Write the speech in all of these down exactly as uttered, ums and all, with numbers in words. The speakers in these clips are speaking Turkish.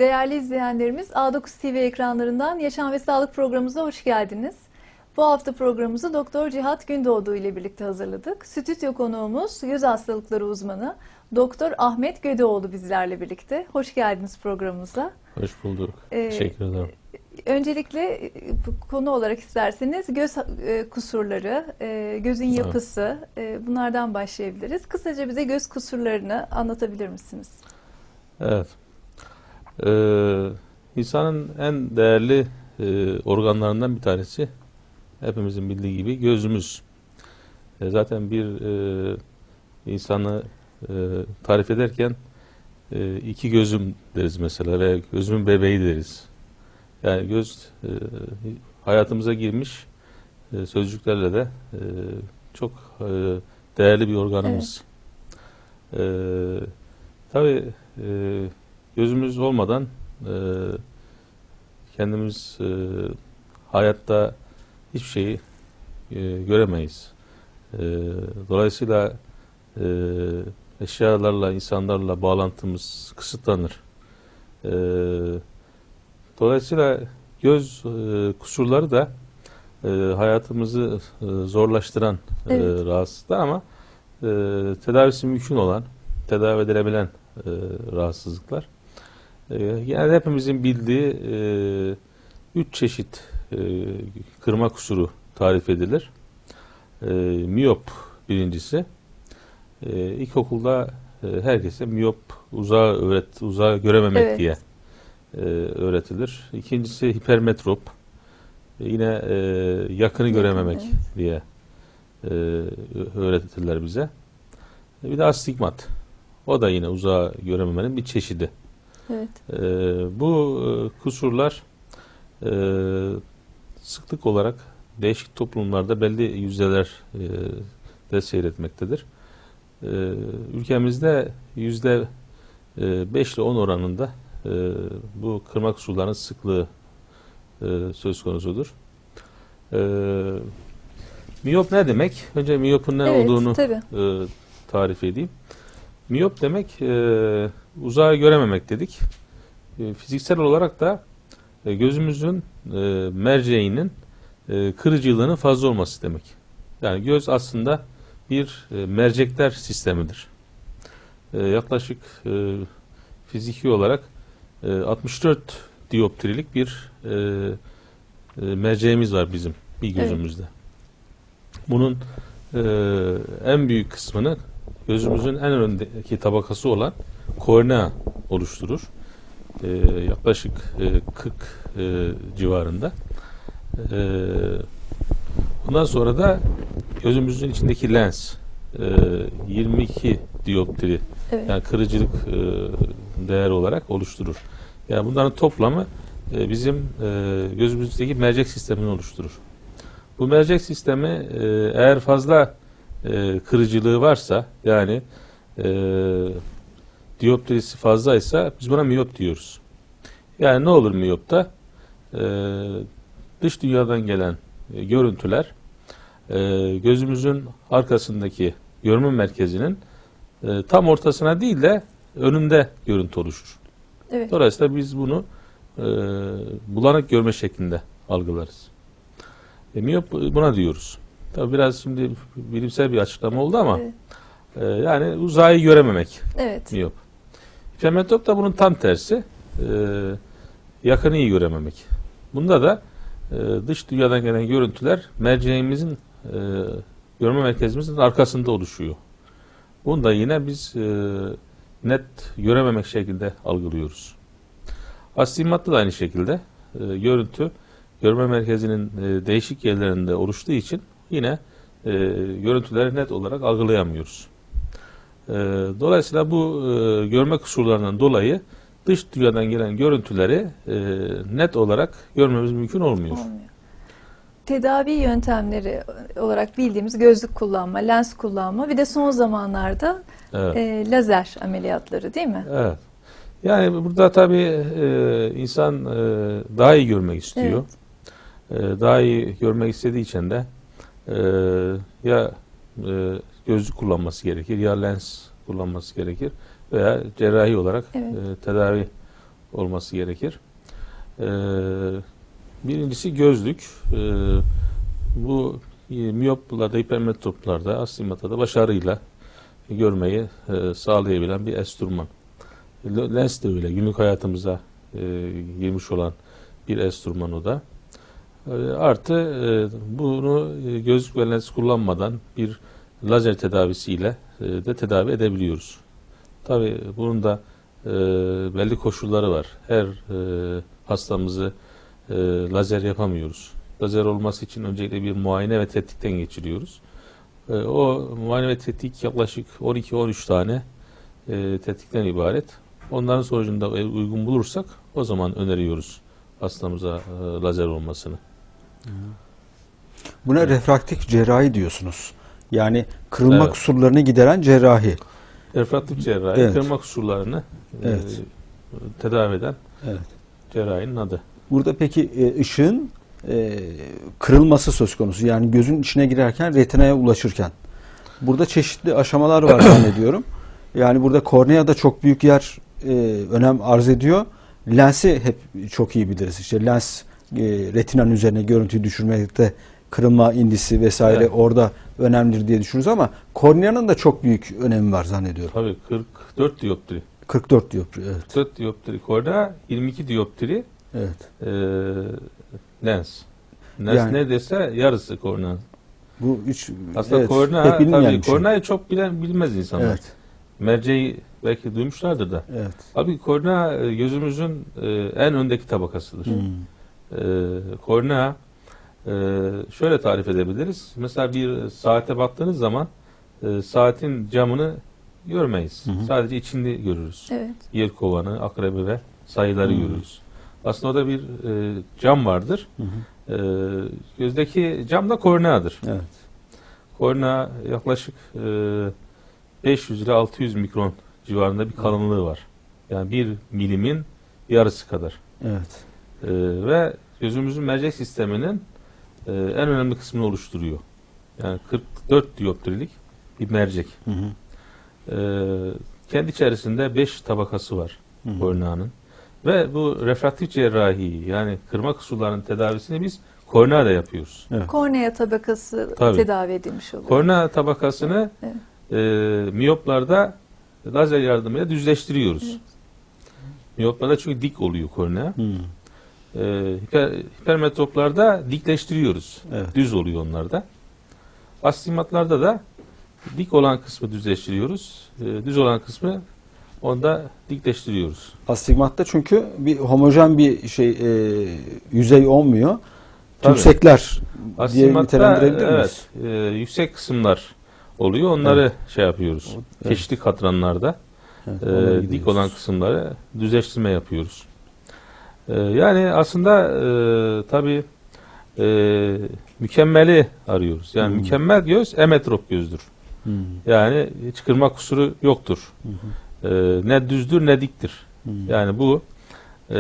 Değerli izleyenlerimiz, A dokuz T V ekranlarından Yaşam ve Sağlık programımıza hoş geldiniz. Bu hafta programımızı Doktor Cihat Gündoğdu ile birlikte hazırladık. Stüdyo konuğumuz göz hastalıkları uzmanı Doktor Ahmet Gödeoğlu bizlerle birlikte. Hoş geldiniz programımıza. Hoş bulduk. Ee, Teşekkür ederim. Öncelikle konu olarak isterseniz göz kusurları, gözün yapısı, bunlardan başlayabiliriz. Kısaca bize göz kusurlarını anlatabilir misiniz? Evet. Ee, insanın en değerli e, organlarından bir tanesi, hepimizin bildiği gibi, gözümüz. E, zaten bir e, insanı e, tarif ederken e, iki gözüm deriz mesela ve gözümün bebeği deriz. Yani göz e, hayatımıza girmiş e, sözcüklerle de e, çok e, değerli bir organımız. Evet. E, tabii e, gözümüz olmadan e, kendimiz e, hayatta hiçbir şeyi e, göremeyiz. E, dolayısıyla e, eşyalarla, insanlarla bağlantımız kısıtlanır. E, dolayısıyla göz e, kusurları da e, hayatımızı e, zorlaştıran evet. e, rahatsızlıklar ama e, tedavisi mümkün olan, tedavi edilebilen e, rahatsızlıklar. E, yani hepimizin bildiği e, üç çeşit e, kırma kusuru tarif edilir. E, miyop birincisi. E, ilkokulda e, herkese miyop, uzağı öğret, uzağı görememek evet. diye e, öğretilir. İkincisi hipermetrop. E, yine e, yakını görememek evet. diye e, öğretirler bize. E, bir de astigmat. O da yine uzağı görememenin bir çeşidi. Evet. E, bu e, kusurlar e, sıklık olarak değişik toplumlarda belli yüzdeler e, de seyretmektedir. E, ülkemizde yüzde beş ile on oranında e, bu kırma kusurlarının sıklığı e, söz konusudur. E, miyop ne demek? Önce miyopun ne evet, olduğunu e, tarif edeyim. Miyop demek e, uzağı görememek dedik. E, fiziksel olarak da e, gözümüzün e, merceğinin e, kırıcılığının fazla olması demek. Yani göz aslında bir e, mercekler sistemidir. E, yaklaşık e, fiziki olarak e, altmış dört dioptrilik bir e, e, merceğimiz var bizim bir gözümüzde. Evet. Bunun e, en büyük kısmını gözümüzün en önündeki tabakası olan kornea oluşturur. Ee, yaklaşık e, kırk e, civarında. E, bundan sonra da gözümüzün içindeki lens e, yirmi iki dioptri evet. yani kırıcılık e, değer olarak oluşturur. Yani bunların toplamı e, bizim e, gözümüzdeki mercek sistemini oluşturur. Bu mercek sistemi e, eğer fazla e, kırıcılığı varsa, yani e, dioptrisi fazlaysa biz buna miyop diyoruz. Yani ne olur miyopta? E, dış dünyadan gelen e, görüntüler e, gözümüzün arkasındaki görme merkezinin e, tam ortasına değil de önünde görüntü oluşur. Evet. Dolayısıyla biz bunu e, bulanık görme şeklinde algılarız. E, miyop buna diyoruz. Tabii biraz şimdi bilimsel bir açıklama oldu ama evet. e, yani uzağı görememek evet. miyop. Hipermetrop da bunun tam tersi. E, yakını iyi görememek. Bunda da e, dış dünyadan gelen görüntüler merceğimizin e, görme merkezimizin arkasında oluşuyor. Bunu da yine biz e, net görememek şekilde algılıyoruz. Astigmatta da aynı şekilde e, görüntü görme merkezinin e, değişik yerlerinde oluştuğu için yine e, görüntüleri net olarak algılayamıyoruz. E, dolayısıyla bu e, görme kusurlarından dolayı dış dünyadan gelen görüntüleri e, net olarak görmemiz mümkün olmuyor. olmuyor. Tedavi yöntemleri olarak bildiğimiz gözlük kullanma, lens kullanma, bir de son zamanlarda evet. e, lazer ameliyatları değil mi? Evet. Yani burada tabii e, insan e, daha iyi görmek istiyor. Evet. E, daha iyi görmek istediği için de e, ya e, gözlük kullanması gerekir ya lens kullanması gerekir veya cerrahi olarak evet. e, tedavi olması gerekir. E, birincisi gözlük. E, bu e, miyoplarda, hipermetroplarda, astigmatada başarıyla görmeyi e, sağlayabilen bir enstrüman. Lens de öyle. Günlük hayatımıza e, girmiş olan bir enstrüman o da. E, artı e, bunu e, gözlük ve lens kullanmadan bir lazer tedavisiyle e, de tedavi edebiliyoruz. Tabii bunun da e, belli koşulları var. Her e, hastamızı e, lazer yapamıyoruz. Lazer olması için öncelikle bir muayene ve tetkikten geçiriyoruz. E, o muayene ve tetkik yaklaşık on iki on üç tane e, tetkikten ibaret. Onların sonucunda uygun bulursak o zaman öneriyoruz hastamıza e, lazer olmasını. Buna evet. refraktif cerrahi diyorsunuz. Yani kırılma evet. kusurlarını gideren cerrahi. Refraktif cerrahi, evet. kırılma kusurlarını evet. e, tedavi eden evet. cerrahinin adı. Burada peki e, ışığın e, kırılması söz konusu. Yani gözün içine girerken retinaya ulaşırken. Burada çeşitli aşamalar var zannediyorum. Yani burada korneada çok büyük yer e, önem arz ediyor. Lensi hep çok iyi biliriz. İşte lens e, retinanın üzerine görüntüyü düşürmekte kırılma indisi vesaire evet. orada önemlidir diye düşünürüz ama korneanın da çok büyük önemi var zannediyorum. Tabii kırk dört dioptri. kırk dört dioptri evet. kırk dört dioptri kornea, yirmi iki dioptri evet. e, lens. Lens yani, neredeyse yarısı kornea. Bu üç aslında evet, kornea tabii korneayı çok bilen bilmez insanlar. Evet. Merceği belki duymuşlardır da. Evet. Abi kornea gözümüzün e, en öndeki tabakasıdır. Hmm. E, kornea e, şöyle tarif edebiliriz. Mesela bir saate baktığınız zaman e, saatin camını görmeyiz. Hmm. Sadece içini görürüz. Evet. Yelkovanı, akrebi ve sayıları hmm. görürüz. Aslında orada bir e, cam vardır. Hmm. E, gözdeki cam da korneadır. Evet. Kornea yaklaşık e, beş yüz ile altı yüz mikron civarında bir kalınlığı var. Yani bir milimin yarısı kadar. Evet. Ee, ve gözümüzün mercek sisteminin e, en önemli kısmını oluşturuyor. Yani kırk dört dioptrilik bir mercek. Hı hı. Ee, kendi içerisinde beş tabakası var korneanın. Ve bu refraktif cerrahi yani kırma kusurlarının tedavisini biz korneada yapıyoruz. Evet. Kornea tabakası Tabii. tedavi edilmiş oluyor. Kornea tabakasını evet. E, miyoplarda lazer yardımıyla düzleştiriyoruz. Evet. Miyoplarda çünkü dik oluyor kornea. Hmm. E, hiper, hipermetroplarda dikleştiriyoruz. Evet. Düz oluyor onlarda. Astigmatlarda da dik olan kısmı düzleştiriyoruz. E, düz olan kısmı onda dikleştiriyoruz. Astigmatta çünkü bir homojen bir şey e, yüzey olmuyor. Tümsekler diye nitelendirebilir miyiz? Evet, e, yüksek kısımlar oluyor. Onları evet. şey yapıyoruz. Evet. Çeşitli katranlarda evet, e, dik olan kısımları düzleştirme yapıyoruz. E, yani aslında e, tabii e, mükemmeli arıyoruz. Yani hmm. mükemmel göz emetrop gözdür. Hmm. Yani hiç kırma kusuru yoktur. Hmm. E, ne düzdür ne diktir. Hmm. Yani bu e,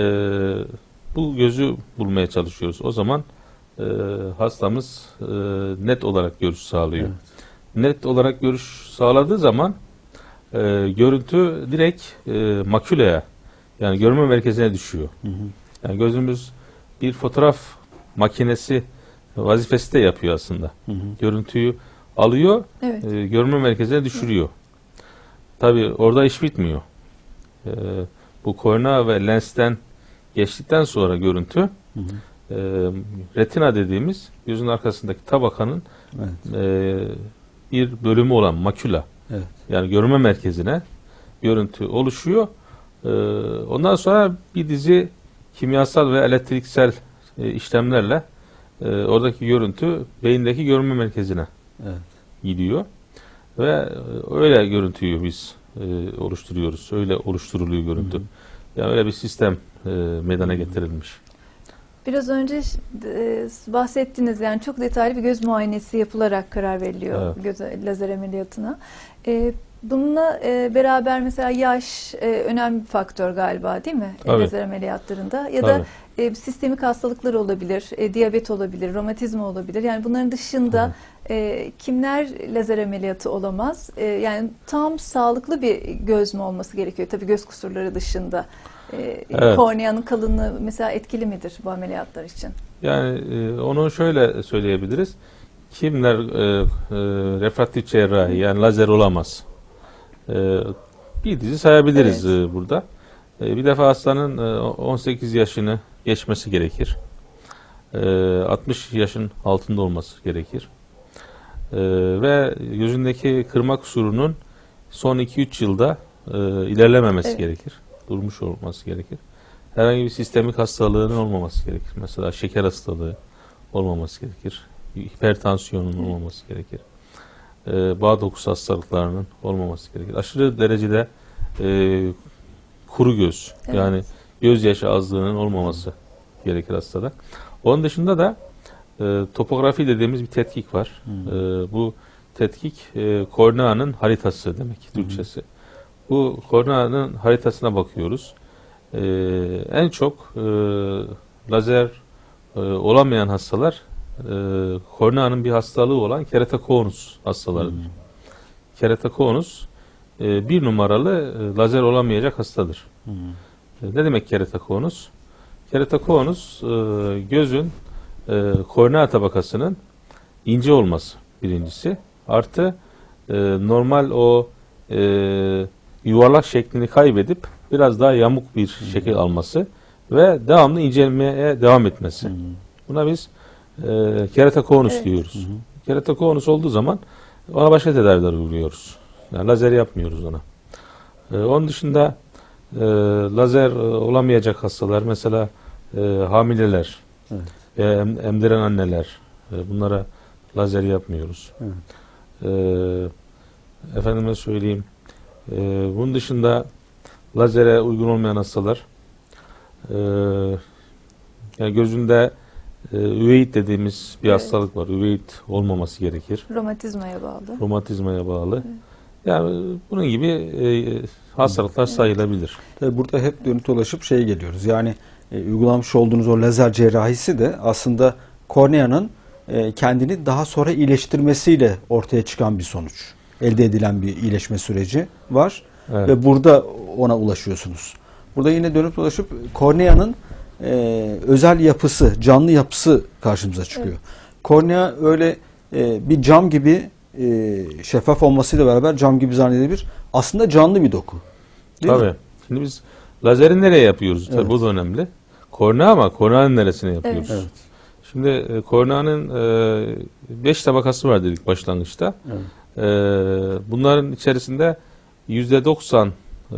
bu gözü bulmaya çalışıyoruz. O zaman e, hastamız e, net olarak görüş sağlıyor. Evet. Net olarak görüş sağladığı zaman e, görüntü direkt e, maküleye yani görme merkezine düşüyor. Hı hı. Yani gözümüz bir fotoğraf makinesi vazifesi de yapıyor aslında. Hı hı. Görüntüyü alıyor, evet. e, görme merkezine düşürüyor. Tabii orada iş bitmiyor. E, bu kornea ve lensten geçtikten sonra görüntü hı hı. E, retina dediğimiz gözün arkasındaki tabakanın evet. e, bir bölümü olan makula evet. yani görme merkezine görüntü oluşuyor. Ee, ondan sonra bir dizi kimyasal ve elektriksel e, işlemlerle e, oradaki görüntü beyindeki görme merkezine evet. gidiyor. Ve e, öyle görüntüyü biz e, oluşturuyoruz. Öyle oluşturuluyor görüntü. Hı hı. Yani öyle bir sistem e, meydana getirilmiş. Biraz önce e, bahsettiniz yani çok detaylı bir göz muayenesi yapılarak karar veriliyor evet. göz lazer ameliyatına. E, bununla e, beraber mesela yaş e, önemli bir faktör galiba değil mi? E, lazer ameliyatlarında ya Tabii. da e, sistemik hastalıklar olabilir, e, diyabet olabilir, romatizma olabilir. Yani bunların dışında e, kimler lazer ameliyatı olamaz? E, yani tam sağlıklı bir göz mü olması gerekiyor? Tabii göz kusurları dışında. E, Evet. Korneanın kalınlığı mesela etkili midir bu ameliyatlar için? Yani e, onu şöyle söyleyebiliriz. Kimler e, e, refraktif cerrahi yani lazer olamaz? E, bir dizi sayabiliriz Evet. e, burada. E, bir defa hastanın e, on sekiz yaşını geçmesi gerekir. E, altmış yaşın altında olması gerekir. E, ve gözündeki kırma kusurunun son iki üç yılda e, ilerlememesi Evet. gerekir. Durmuş olması gerekir. Herhangi bir sistemik hastalığının olmaması gerekir. Mesela şeker hastalığı olmaması gerekir. Hipertansiyonun olmaması gerekir. E, bağ dokusu hastalıklarının olmaması gerekir. Aşırı derecede e, kuru göz, Evet. yani gözyaşı azlığının olmaması gerekir hastada. Onun dışında da e, topografi dediğimiz bir tetkik var. Hmm. E, bu tetkik e, korneanın haritası demek Türkçesi. Bu korneanın haritasına bakıyoruz. E, en çok e, lazer e, olamayan hastalar e, korneanın bir hastalığı olan keratokonus hastalarıdır. Hmm. Keratokonus e, bir numaralı e, lazer olamayacak hastadır. Hmm. E, ne demek keratokonus? Keratokonus e, gözün e, kornea tabakasının ince olması birincisi. Artı e, normal o e, yuvarlak şeklini kaybedip biraz daha yamuk bir Hmm. şekil alması ve devamlı incelmeye devam etmesi. Hmm. Buna biz e, keratokonus Evet. diyoruz. Hı hı. Keratokonus olduğu zaman ona başka tedaviler uyguluyoruz. Yani lazer yapmıyoruz ona. E, onun dışında e, lazer e, olamayacak hastalar, mesela e, hamileler, Evet. ve em, emdiren anneler, e, bunlara lazer yapmıyoruz. Evet. E, efendime söyleyeyim, e, bunun dışında lazere uygun olmayan hastalar, e, yani gözünde e, üveit dediğimiz bir Evet. hastalık var. Üveit olmaması gerekir. Romatizmaya bağlı. Romatizmaya bağlı. Yani bunun gibi e, hastalıklar sayılabilir. Tabii burada hep dönüp dolaşıp şeye geliyoruz. Yani e, uygulamış olduğunuz o lazer cerrahisi de aslında korneanın e, kendini daha sonra iyileştirmesiyle ortaya çıkan bir sonuç. Elde edilen bir iyileşme süreci var Evet. ve burada ona ulaşıyorsunuz. Burada yine dönüp dolaşıp korneanın e, özel yapısı, canlı yapısı karşımıza çıkıyor. Evet. Kornea öyle e, bir cam gibi e, şeffaf olmasıyla beraber cam gibi zannedilebilir. Aslında canlı bir doku. Değil Tabii. mi? Şimdi biz lazeri nereye yapıyoruz? Tabii Evet. bu da önemli. Kornea, ama korneanın neresine yapıyoruz? Evet. Evet. Şimdi e, korneanın e, beş tabakası var dedik başlangıçta. Evet. E, bunların içerisinde yüzde doksan e,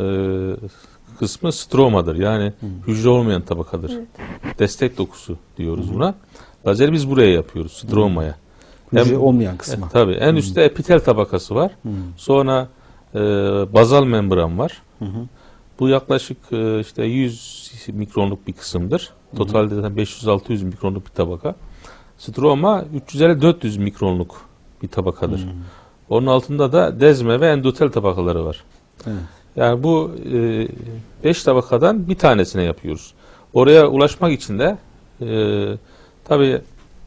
kısmı stromadır. Yani Hı. hücre olmayan tabakadır. Evet. Destek dokusu diyoruz buna. Lazeri biz buraya yapıyoruz, stromaya. Hücre Hem- olmayan kısmı. E, tabii. En üstte epitel tabakası var. Hı. Sonra e, bazal membran var. Hı hı. Bu yaklaşık e, işte yüz mikronluk bir kısımdır. Totalde zaten beş yüz altı yüz mikronluk bir tabaka. Stroma üç yüz elli dört yüz mikronluk bir tabakadır. Hı. Onun altında da dezme ve endotel tabakaları var. Evet. Yani bu beş tabakadan bir tanesine yapıyoruz. Oraya ulaşmak için de e, tabii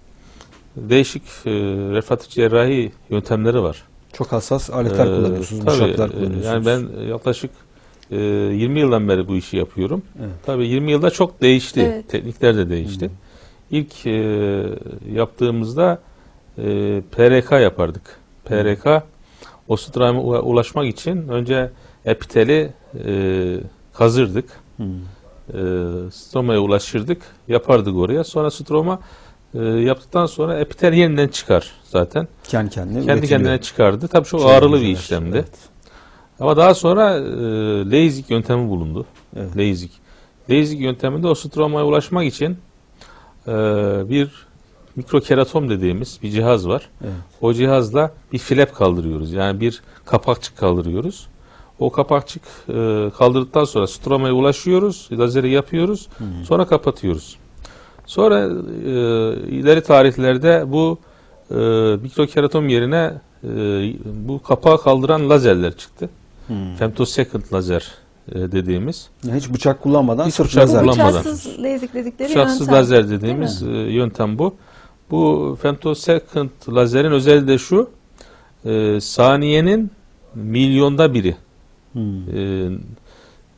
değişik e, refraktif cerrahi yöntemleri var. Çok hassas aletler Ee, kullanıyorsunuz, tabii, bıçaklar e, kullanıyorsunuz. Yani ben yaklaşık e, yirmi yıldan beri bu işi yapıyorum. Evet. Tabii yirmi yılda çok değişti. Evet. Teknikler de değişti. Hı. İlk e, yaptığımızda e, P R K yapardık. P R K o stroma ulaşmak için önce epiteli e, kazırdık. Hı. E, stromaya ulaşırdık. Yapardık oraya. Sonra stroma e, yaptıktan sonra epitel yeniden çıkar zaten. Kendi kendine Kendi üretiliyor. kendine çıkardı. Tabii çok Şey ağrılı bir hücreler. işlemdi. Evet. Ama daha sonra e, LASIK yöntemi bulundu. Evet. LASIK. LASIK yönteminde o stromaya ulaşmak için e, bir mikrokeratom dediğimiz bir cihaz var. Evet. O cihazla bir flap kaldırıyoruz. Yani bir kapakçık kaldırıyoruz. O kapakçık e, kaldırdıktan sonra stromaya ulaşıyoruz. Lazeri yapıyoruz. Hı. Sonra kapatıyoruz. Sonra e, ileri tarihlerde bu e, mikrokeratom yerine e, bu kapağı kaldıran lazerler çıktı. Hı. Femtosecond lazer e, dediğimiz. Yani hiç bıçak kullanmadan Hiç sırf bıçak lazer. Bu kullanmadan. bıçaksız lazik dedikleri Bıçaksız yöntem. lazer dediğimiz e, yöntem bu. Bu femtosecond lazerin özelliği de şu. E, saniyenin milyonda biri. Hı. E,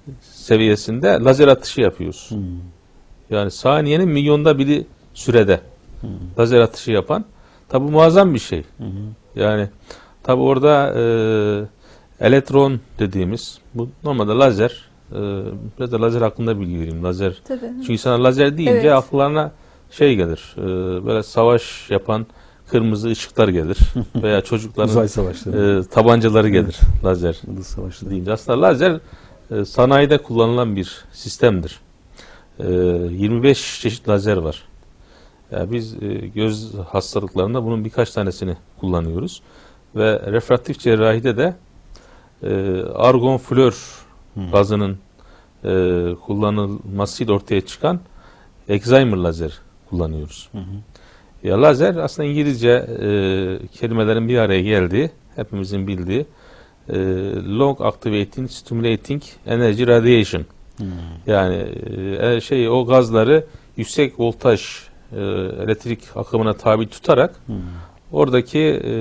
seviyesinde lazer atışı yapıyoruz. Hmm. Yani saniyenin milyonda biri sürede Hmm. lazer atışı yapan. Tabi muazzam bir şey. Hmm. Yani tabi orada e, elektron dediğimiz, bu normalde lazer, e, biraz da lazer hakkında bilgi vereyim. Lazer. Tabii. Çünkü sana lazer deyince Evet. akıllarına şey gelir, e, böyle savaş yapan kırmızı ışıklar gelir veya çocukların Uzay savaşları. e, tabancaları gelir lazer Yıldız savaşları. deyince. Aslında lazer e, sanayide kullanılan bir sistemdir. E, yirmi beş çeşit lazer var. Yani biz e, göz hastalıklarında bunun birkaç tanesini kullanıyoruz. Ve refraktif cerrahide de e, argon flör Hmm. gazının e, kullanılmasıyla ortaya çıkan Excimer lazer kullanıyoruz. Hı hı. Ya lazer aslında İngilizce e, kelimelerin bir araya geldiği, hepimizin bildiği e, Long Activating Stimulating Energy Radiation. Hmm. Yani e, şey o gazları yüksek voltaj e, elektrik akımına tabi tutarak Hmm. oradaki e,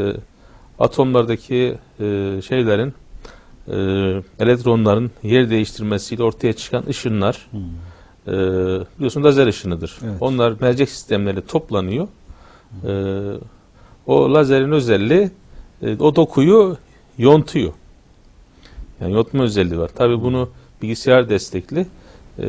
atomlardaki e, şeylerin e, elektronların yer değiştirmesiyle ortaya çıkan ışınlar Hmm. e, biliyorsun lazer ışınıdır. Evet. Onlar mercek sistemleri toplanıyor. E, o lazerin özelliği e, o dokuyu yontuyor. Yani yontma özelliği var. Tabii bunu bilgisayar destekli e,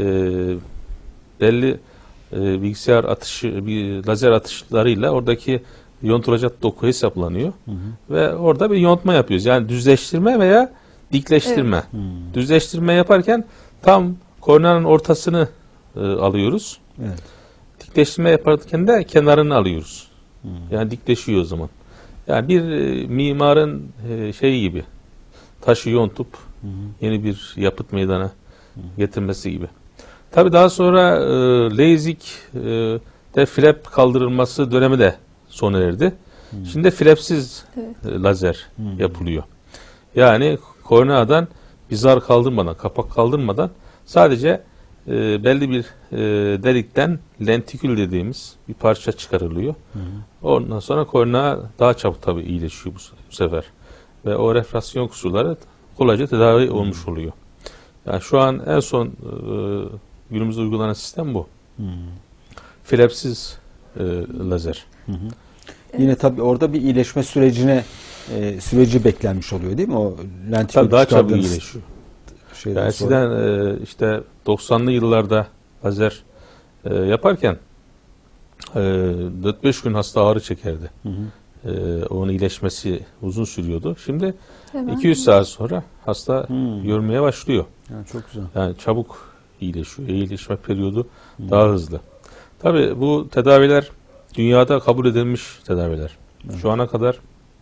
belli e, bilgisayar atışı, bir lazer atışlarıyla oradaki yontulacak doku hesaplanıyor. Hı hı. Ve orada bir yontma yapıyoruz. Yani düzleştirme veya dikleştirme. Hmm. Düzleştirme yaparken tam korneanın ortasını e, alıyoruz. Evet. Dikleştirme yaparken de kenarını alıyoruz. Hmm. Yani dikleşiyor o zaman. Yani bir e, mimarın e, şeyi gibi taşı yontup Hı hı. yeni bir yapıt meydana getirmesi gibi. Tabii daha sonra e, LASIK e, de flap kaldırılması dönemi de sona erdi. Hmm. Şimdi de flapsiz Evet. e, lazer Hmm. yapılıyor. Yani korneadan bir zar kaldırmadan, kapak kaldırmadan sadece e, belli bir e, delikten lentikül dediğimiz bir parça çıkarılıyor. Hı hı. Ondan sonra kornea daha çabuk tabii iyileşiyor bu, bu sefer. Ve o refraksiyon kusurları kolayca tedavi olmuş oluyor. Yani şu an en son e, günümüzde uygulanan sistem bu. Hmm. Flapsiz e, lazer. Hı hı. Yine tabii orada bir iyileşme sürecine e, süreci beklenmiş oluyor değil mi? O lentikül Tabii daha çabuk çıkardığınız iyileşiyor. şeyden Yani sonra. eskiden e, işte doksanlı yıllarda lazer e, yaparken e, dört beş gün hasta ağrı çekerdi. Hı hı. E, onun iyileşmesi uzun sürüyordu. Şimdi Hemen. iki yüz saat sonra hasta Hmm. görmeye başlıyor. Yani çok güzel. Yani çabuk iyileşiyor. İyileşme periyodu Hmm. daha hızlı. Tabii bu tedaviler dünyada kabul edilmiş tedaviler. Evet. Şu ana kadar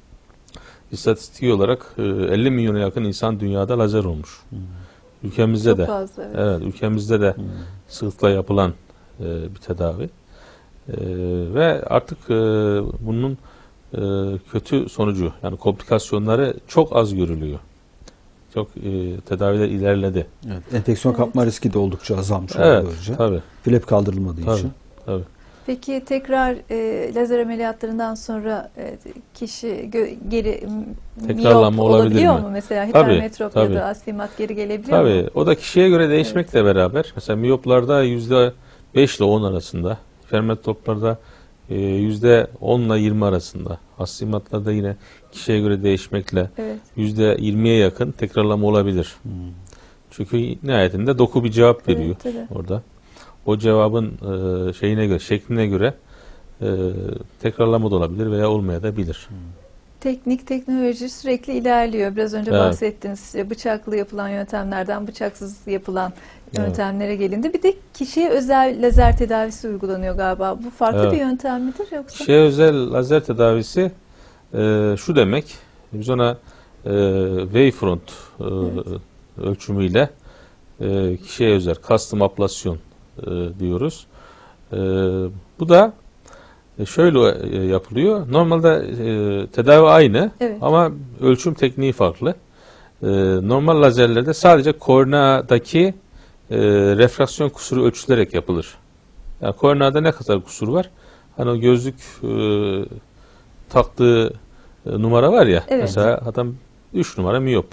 istatistiki olarak e, elli milyona yakın insan dünyada lazer olmuş. Hmm. Ülkemizde Çok de. fazla. Evet. Evet, ülkemizde de Hmm. sıklıkla yapılan e, bir tedavi. E, ve artık e, bunun e, kötü sonucu, yani komplikasyonları çok az görülüyor. Çok e, tedaviler ilerledi. Evet. Enfeksiyon Evet. kapma riski de oldukça azalmış oldu Evet, böylece. tabii, Flap kaldırılmadığı tabii, için. tabii. Peki tekrar e, lazer ameliyatlarından sonra e, kişi gö- geri m- Tekrarlanma miyop olabilir olabiliyor mi? mu? Mesela Tabii, hipermetrop tabii. ya da astigmat geri gelebiliyor Tabii, mu? o da kişiye göre değişmekle beraber, mesela miyoplarda yüzde beş ile on arasında, hipermetroplarda e, yüzde on ile yirmi arasında, astigmatlarda yine kişiye göre değişmekle Evet. yüzde yirmiye yakın tekrarlama olabilir. Hmm. Çünkü nihayetinde doku bir cevap veriyor Evet, tabii. orada. O cevabın e, şeyine göre, şekline göre e, tekrarlama da olabilir veya olmayabilir. Teknik, teknoloji sürekli ilerliyor. Biraz önce Evet. bahsettiniz işte bıçaklı yapılan yöntemlerden bıçaksız yapılan Evet. yöntemlere gelindi. Bir de kişiye özel lazer tedavisi uygulanıyor galiba. Bu farklı Evet. bir yöntem midir yoksa? Kişiye özel lazer tedavisi e, şu demek, biz ona e, wavefront e, ölçümüyle e, kişiye özel custom ablasyon e, diyoruz. E, bu da e, şöyle e, yapılıyor. Normalde e, tedavi aynı Evet. ama ölçüm tekniği farklı. E, normal lazerlerde sadece korneadaki e, refraksiyon kusuru ölçülerek yapılır. Yani korneada ne kadar kusur var? Hani o gözlük e, taktığı e, numara var ya, Evet. mesela adam üç numara miyop.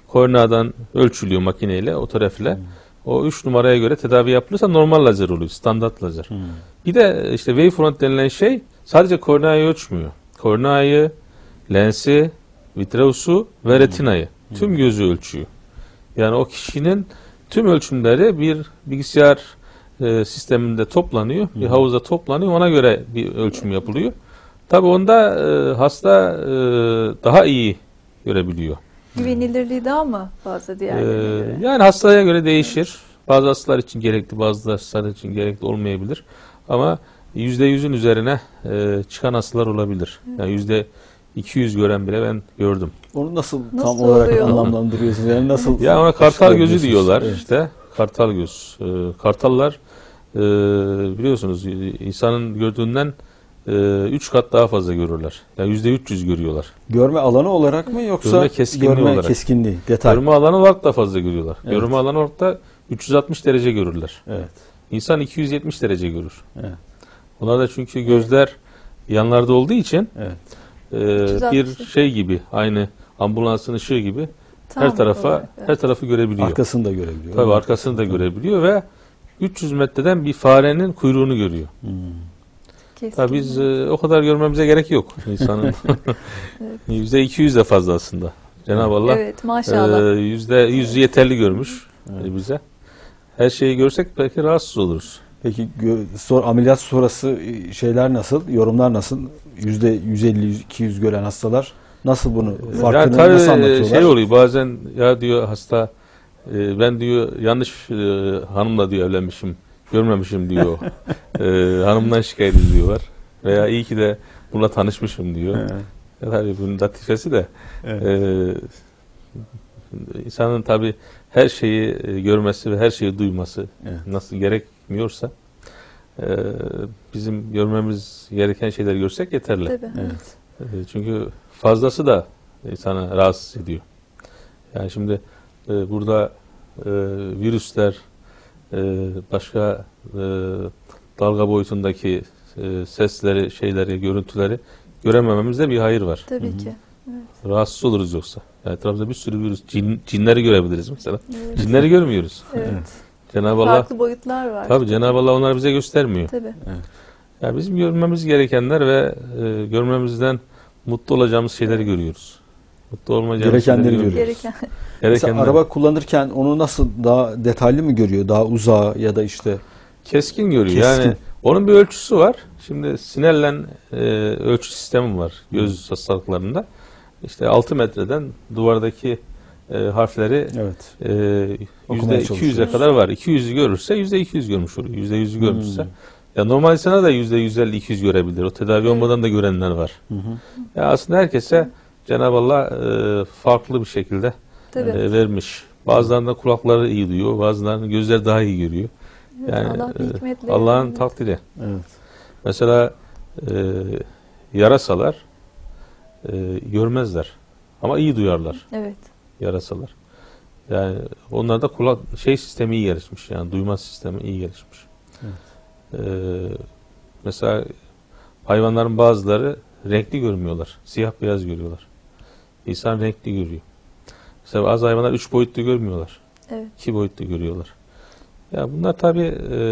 korneadan ölçülüyor makineyle, otorefle. Hmm. O üç numaraya göre tedavi yapılırsa normal lazer oluyor, standart lazer. Hmm. Bir de işte wavefront denilen şey sadece korneayı ölçmüyor. Korneayı, lensi, vitreusu ve hmm. retinayı. Hmm. Tüm gözü ölçüyor. Yani o kişinin tüm ölçümleri bir bilgisayar e, sisteminde toplanıyor, hmm. bir havuzda toplanıyor. Ona göre bir ölçüm yapılıyor. Tabii onda e, hasta e, daha iyi görebiliyor. Güvenilirliği daha mı fazla diğerlerine ee, göre? Yani hastaya göre değişir. Bazı hastalar için gerekli, bazı hastalar için gerekli olmayabilir. Ama yüzde yüzün üzerine e, çıkan hastalar olabilir. Evet. Yani yüzde iki yüz gören bile ben gördüm. Onu nasıl, nasıl tam olarak oluyor? anlamlandırıyorsunuz? Yani nasıl? Ya ona kartal gözü diyorlar evet. işte. Kartal göz. Ee, kartallar e, biliyorsunuz insanın gördüğünden üç kat daha fazla görürler. Yani yüzde üç yüz görüyorlar. Görme alanı olarak mı yoksa görme keskinliği görme olarak? Keskinliği, detay. Görme alanı olarak da fazla görüyorlar. Evet. Görme alanı olarak da üç yüz altmış derece görürler. Evet. İnsan iki yüz yetmiş derece görür. Evet. Onlar da çünkü gözler yanlarda olduğu için evet. e, bir şey gibi, aynı ambulansın ışığı gibi Tam her tarafa olarak, evet. her tarafı görebiliyor. Arkasını da görebiliyor. Tabii arkasını da görebiliyor ve üç yüz metreden bir farenin kuyruğunu görüyor. Hmm. Tabii biz e, o kadar görmemize gerek yok insanın. evet. yüzde iki yüz de fazla aslında. Cenab-ı Allah evet, maşallah. E, yüzde yüz yeterli görmüş evet. bize. Her şeyi görsek belki rahatsız oluruz. Peki sor, ameliyat sonrası şeyler nasıl? Yorumlar nasıl? yüzde yüz elli iki yüz gören hastalar nasıl bunu farkını yani tabii nasıl anlatıyorlar? Şey oluyor bazen ya diyor hasta e, ben diyor yanlış e, hanımla diyor evlenmişim. Görmemişim diyor. ee, hanımdan şikayet ediyorlar. Veya iyi ki de bununla tanışmışım diyor. Evet. Yani bunun latifesi de evet. e, insanın tabii her şeyi görmesi ve her şeyi duyması evet. nasıl gerekmiyorsa e, bizim görmemiz gereken şeyleri görsek yeterli. Tabii. Evet. E, çünkü fazlası da insanı rahatsız ediyor. Yani şimdi e, burada e, virüsler başka e, dalga boyutundaki e, sesleri, şeyleri, görüntüleri göremememizde bir hayır var. Tabii Hı-hı. ki. Evet. Rahatsız oluruz yoksa. Yani etrafta bir sürü virüs, cin, cinleri görebiliriz mesela. Evet. Cinleri görmüyoruz. Evet. Cenab-ı Allah farklı boyutlar var. Tabii Cenab-ı Allah onları bize göstermiyor. Tabii. Evet. Yani bizim görmemiz gerekenler ve e, görmemizden mutlu olacağımız şeyleri görüyoruz. Mutlu olmayacağımız gerekenleri şeyleri görüyoruz. Gereken. Mesela araba kullanırken onu nasıl daha detaylı mı görüyor? Daha uzağa ya da işte keskin görüyor. Keskin. Yani onun bir ölçüsü var. Şimdi Snellen e, ölçü sistemi var göz hastalıklarında. İşte altı metreden duvardaki e, harfleri evet. e, yüzde iki yüze kadar var. iki yüzü görürse yüzde iki yüz görmüş oluyor. yüzde yüzü görmüşse. Hmm. Ya normal insana da yüzde yüz elli iki yüz görebilir. O tedavi evet. olmadan da görenler var. Hı hı. Ya aslında herkese Cenab-ı Allah e, farklı bir şekilde e, vermiş. Bazılarında kulakları iyi duyuyor, bazılarının gözleri daha iyi görüyor. Evet, yani Allah e, Allah'ın evet. takdiri. Evet. Mesela e, yarasalar e, görmezler ama iyi duyarlar. Evet. Yarasalar. Yani onlarda kulak şey sistemi iyi gelişmiş, yani duyma sistemi iyi gelişmiş. Evet. E, mesela hayvanların bazıları renkli görmüyorlar, siyah beyaz görüyorlar. İnsan renkli görüyor. Mesela bazı hayvanlar üç boyutlu görmüyorlar. Evet. İki boyutlu görüyorlar. Ya bunlar tabii e,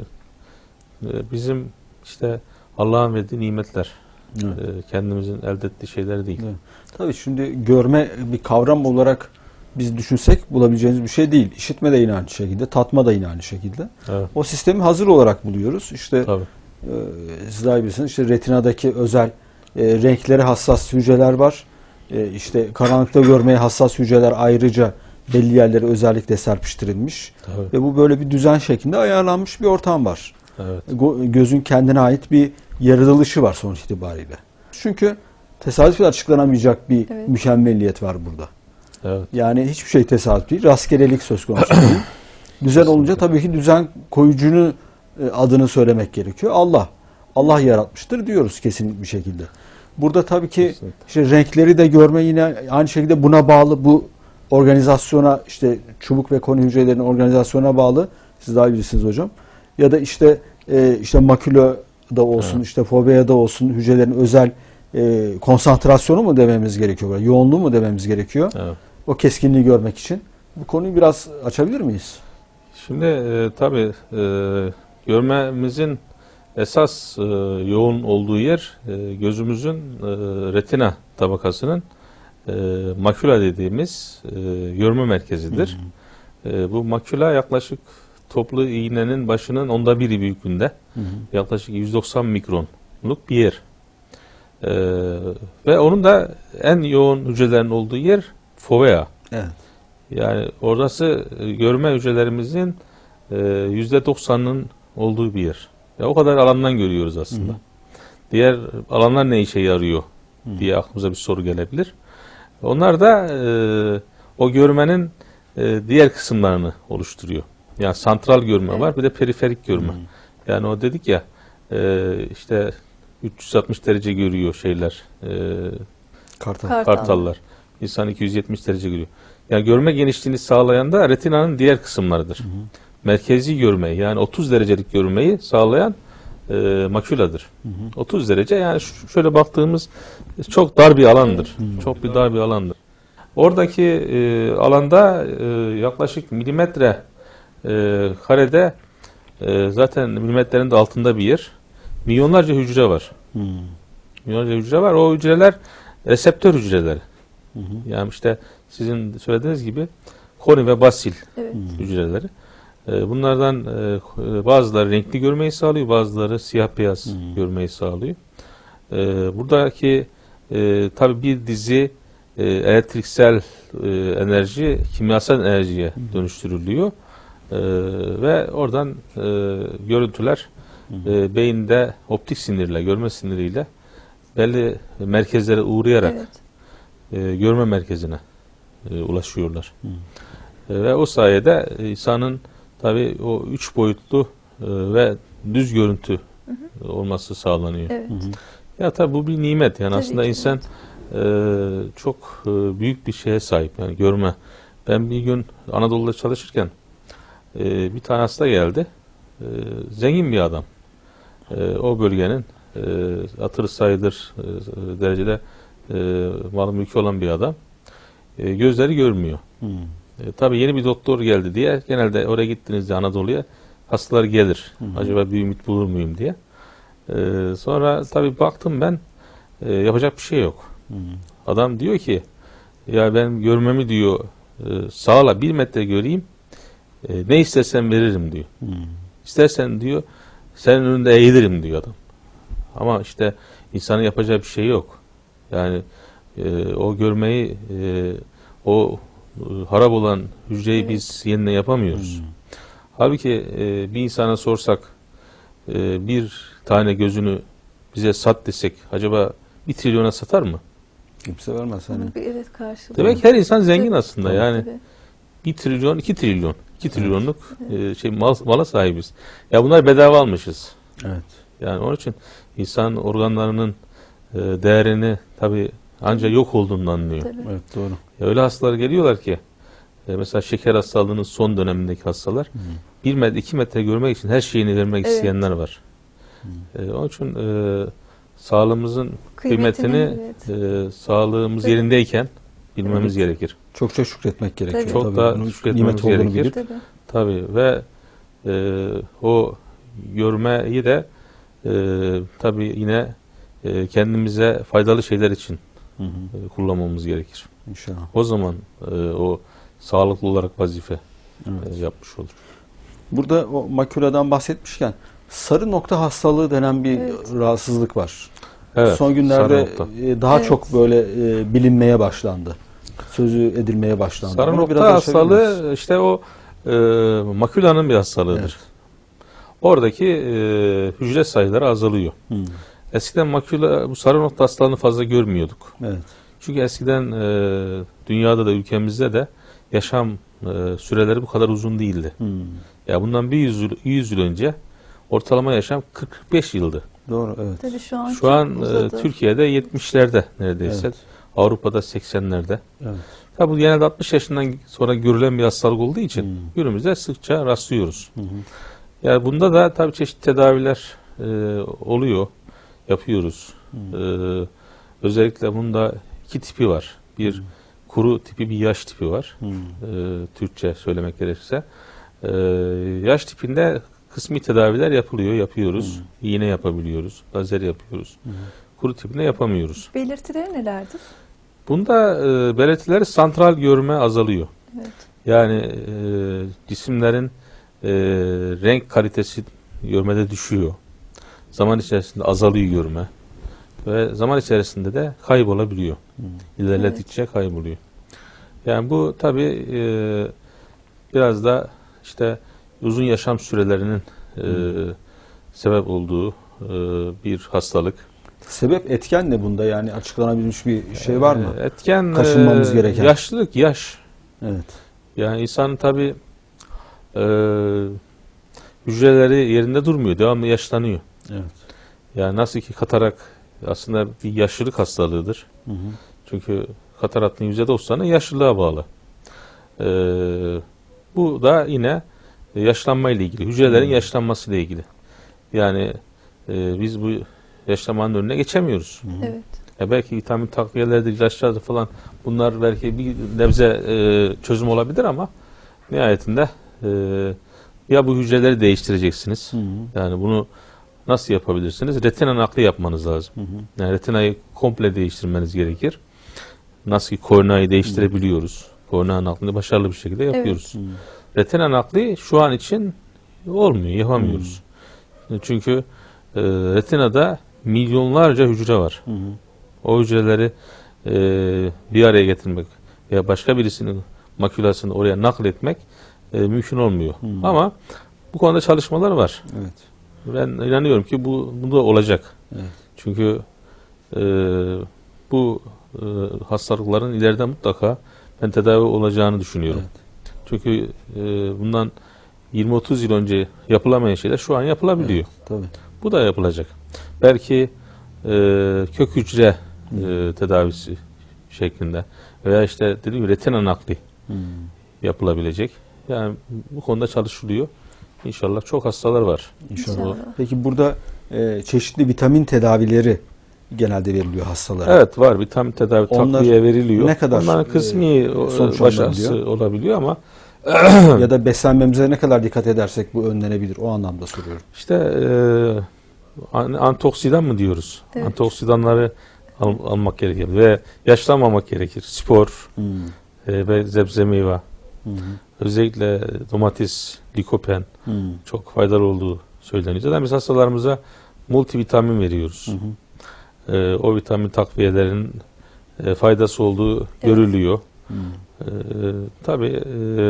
bizim işte Allah'ın verdiği nimetler. Evet. E, kendimizin elde ettiği şeyler değil. Evet. Tabii şimdi görme bir kavram olarak biz düşünsek bulabileceğimiz bir şey değil. İşitme de yine aynı şekilde, tatma da yine aynı şekilde. Evet. O sistemi hazır olarak buluyoruz. İşte e, siz daha iyi bilirsiniz. İşte retinadaki özel e, renklere hassas hücreler var. E, işte karanlıkta görmeye hassas hücreler ayrıca belli yerlere özellikle serpiştirilmiş. Tabii. Ve bu böyle bir düzen şeklinde ayarlanmış bir ortam var. Evet. Gözün kendine ait bir yaratılışı var sonuç itibariyle. Çünkü tesadüfen açıklanamayacak bir evet. mükemmelliyet var burada. Evet. Yani hiçbir şey tesadüf değil. Rastgelelik söz konusu değil. Düzen olunca tabii ki düzen koyucunun adını söylemek gerekiyor. Allah. Allah yaratmıştır diyoruz kesin bir şekilde. Burada tabii ki işte renkleri de görme yine aynı şekilde buna bağlı, bu organizasyona, işte çubuk ve koni hücrelerinin organizasyona bağlı. Siz daha bilirsiniz hocam. Ya da işte e, işte makülo da olsun, evet. işte fobia da olsun, hücrelerin özel e, konsantrasyonu mu dememiz gerekiyor? Yoğunluğu mu dememiz gerekiyor? Evet. o keskinliği görmek için. Bu konuyu biraz açabilir miyiz? Şimdi e, tabii e, görmemizin esas e, yoğun olduğu yer e, gözümüzün e, retina tabakasının e, makula dediğimiz e, görme merkezidir. Hı hı. E, bu makula yaklaşık toplu iğnenin başının onda biri büyüklüğünde. Hı hı. Yaklaşık yüz doksan mikronluk bir yer. E, ve onun da en yoğun hücrelerin olduğu yer fovea. Evet. Yani orası görme hücrelerimizin e, yüzde doksanının olduğu bir yer. Ya o kadar alandan görüyoruz aslında. Hı hı. Diğer alanlar ne işe yarıyor hı. diye aklımıza bir soru gelebilir. Onlar da e, o görmenin e, diğer kısımlarını oluşturuyor. Yani santral görme evet. var, bir de periferik görme. Hı. Yani o dedik ya e, işte üç yüz altmış derece görüyor şeyler. E, Kartal. Kartal. Kartallar. İnsan iki yüz yetmiş derece görüyor. Yani görme genişliğini sağlayan da retinanın diğer kısımlarıdır. Hı hı. Merkezi görmeyi, yani otuz derecelik görmeyi sağlayan e, makuladır. Hı hı. otuz derece, yani şöyle baktığımız çok dar bir alandır. Hı hı. Çok bir dar bir alandır. Oradaki e, alanda e, yaklaşık milimetre e, karede e, zaten milimetrenin de altında bir yer. Milyonlarca hücre var. Hı. Milyonlarca hücre var. O hücreler reseptör hücreleri. Hı hı. Yani işte sizin söylediğiniz gibi koni ve basil evet. hücreleri. Bunlardan bazıları renkli görmeyi sağlıyor, bazıları siyah beyaz hmm. görmeyi sağlıyor. Buradaki tabii bir dizi elektriksel enerji kimyasal enerjiye hmm. dönüştürülüyor ve oradan görüntüler hmm. beyinde optik sinirle, görme siniriyle belli merkezlere uğrayarak evet. görme merkezine ulaşıyorlar. Hmm. Ve o sayede insanın tabii o üç boyutlu e, ve düz görüntü hı hı. olması sağlanıyor. Evet. Hı hı. Ya tabii bu bir nimet. Yani tabii aslında ki, insan evet. e, çok e, büyük bir şeye sahip. Yani görme. Ben bir gün Anadolu'da çalışırken e, bir tane hasta geldi. E, zengin bir adam. E, o bölgenin e, hatırı sayılır e, derecede e, malı mülkü olan bir adam. E, gözleri görmüyor. Hı. E, tabii yeni bir doktor geldi diye genelde oraya gittiğinizde Anadolu'ya hastalar gelir. Hı hı. Acaba bir ümit bulur muyum diye. E, sonra tabii baktım ben e, yapacak bir şey yok. Hı hı. Adam diyor ki ya ben görmemi diyor e, sağla bir metre göreyim e, ne istersen veririm diyor. Hı. İstersen diyor senin önünde eğilirim diyor adam. Ama işte insanın yapacağı bir şey yok. Yani e, o görmeyi e, o harap olan hücreyi evet. biz yeniden yapamıyoruz. Hmm. Halbuki e, bir insana sorsak e, bir tane gözünü bize sat desek acaba bir trilyona satar mı? Kimse vermez. Hani. Evet, karşılığı. Demek her insan zengin tabii. aslında. Tabii. Yani tabii. bir trilyon, iki trilyon, iki trilyonluk evet. e, şey mal, mala sahibiz. Ya bunlar bedava almışız. Evet. Yani onun için insan organlarının e, değerini tabii ancak yok olduğunu anlıyor. Tabii. Evet, doğru. Ya öyle hastalar geliyorlar ki e, mesela şeker hastalığının son dönemindeki hastalar hmm. bir metre, iki metre görmek için her şeyini vermek evet. isteyenler var. Hmm. E, onun için e, sağlığımızın kıymetini, kıymetini evet. e, sağlığımız tabii. yerindeyken bilmemiz evet. gerekir. Çokça şükretmek gerekiyor. Tabii. Çok tabii. da şükretmemiz gerekir. Tabii. tabii ve e, o görmeyi de e, tabii yine e, kendimize faydalı şeyler için Hı hı. kullanmamız gerekir. İnşallah. O zaman e, o sağlıklı olarak vazife evet. e, yapmış olur. Burada o makuladan bahsetmişken sarı nokta hastalığı denen bir evet. rahatsızlık var. Evet, son günlerde e, daha evet. çok böyle e, bilinmeye başlandı. Sözü edilmeye başlandı. Sarı Onu nokta hastalığı işte o e, makulanın bir hastalığıdır. Evet. Oradaki e, hücre sayıları azalıyor. Hmm. Eskiden makula, bu sarı nokta hastalığını fazla görmüyorduk. Evet. Çünkü eskiden e, dünyada da ülkemizde de yaşam e, süreleri bu kadar uzun değildi. Hmm. Ya bundan bir yüz yıl, yüz yıl önce ortalama yaşam kırk kırk beş yıldı. Doğru, evet. Tabii şu an, şu an e, Türkiye'de yetmişlerde neredeyse. Evet. Avrupa'da seksenlerde. Evet. Tabii bu genelde altmış yaşından sonra görülen bir hastalık olduğu için hmm. günümüzde sıkça rastlıyoruz. Hmm. Yani bunda da tabii çeşitli tedaviler e, oluyor. Yapıyoruz. Hmm. Ee, özellikle bunda iki tipi var. Bir hmm. kuru tipi bir yaş tipi var. Hmm. E, Türkçe söylemek gerekirse. E, yaş tipinde kısmi tedaviler yapılıyor, yapıyoruz. Hmm. İğne yapabiliyoruz, lazer yapıyoruz. Hmm. Kuru tipinde yapamıyoruz. Belirtileri nelerdir? Bunda e, belirtiler santral görme azalıyor. Evet. Yani e, cisimlerin e, renk kalitesi görmede düşüyor. Zaman içerisinde azalıyor görme. Ve zaman içerisinde de kaybolabiliyor. Hmm. İlerledikçe evet. kayboluyor. Yani bu tabii e, biraz da işte uzun yaşam sürelerinin e, hmm. sebep olduğu e, bir hastalık. Sebep, etken ne bunda? Yani açıklanabilmiş bir şey var mı? Etken kaşınmamız gereken. Yaşlılık, yaş. Evet. Yani insanın tabii e, hücreleri yerinde durmuyor, devamlı yaşlanıyor. Evet. Yani nasıl ki katarak aslında bir yaşlılık hastalığıdır. Hı hı. Çünkü kataraktın yüzde doksanı yaşlılığa bağlı. E, bu da yine yaşlanma ile ilgili, hücrelerin hı. yaşlanması ile ilgili. Yani e, biz bu yaşlanmanın önüne geçemiyoruz. Hı hı. Evet. Ya belki vitamin takviyelerdir, ilaçlardır falan, bunlar belki bir nebze e, çözüm olabilir ama nihayetinde e, ya bu hücreleri değiştireceksiniz. Hı hı. Yani bunu nasıl yapabilirsiniz? Retina nakli yapmanız lazım. Hı hı. Yani retinayı komple değiştirmeniz gerekir. Nasıl ki korneayı değiştirebiliyoruz. Hı. Kornea naklini başarılı bir şekilde yapıyoruz. Evet. Hı. Retina nakli şu an için olmuyor, yapamıyoruz. Hı. Çünkü e, retinada milyonlarca hücre var. Hı hı. O hücreleri e, bir araya getirmek veya başka birisinin makülasını oraya nakletmek e, mümkün olmuyor. Hmm. Ama bu konuda çalışmalar var. Evet. Ben inanıyorum ki bu, bu da olacak. Evet. Çünkü e, bu e, hastalıkların ileride mutlaka ben tedavi olacağını düşünüyorum. Evet. Çünkü e, bundan yirmi otuz yıl önce yapılamayan şeyler şu an yapılabiliyor. Evet, tabii. Bu da yapılacak. Belki e, kök hücre E, tedavisi şeklinde veya işte dediğim gibi retina nakli hmm. yapılabilecek. Yani bu konuda çalışılıyor. İnşallah çok hastalar var. İnşallah. İnşallah. Peki burada e, çeşitli vitamin tedavileri genelde veriliyor hastalara. Evet, var. Vitamin tedavi Onlar takviye veriliyor. Ne kadar Onların kısmi e, başarısı olabiliyor ama ya da beslenmemize ne kadar dikkat edersek bu önlenebilir. O anlamda soruyorum. İşte e, antioksidan mı diyoruz? Evet. Antioksidanları Al, almak gerekir ve yaşlanmamak gerekir. Spor hmm. e, ve sebze meyve. Hmm. Özellikle domates, likopen hmm. çok faydalı olduğu söyleniyor. Zaten biz hastalarımıza multivitamin veriyoruz. Hmm. E, o vitamin takviyelerin e, faydası olduğu evet. görülüyor. Hmm. E, tabii e,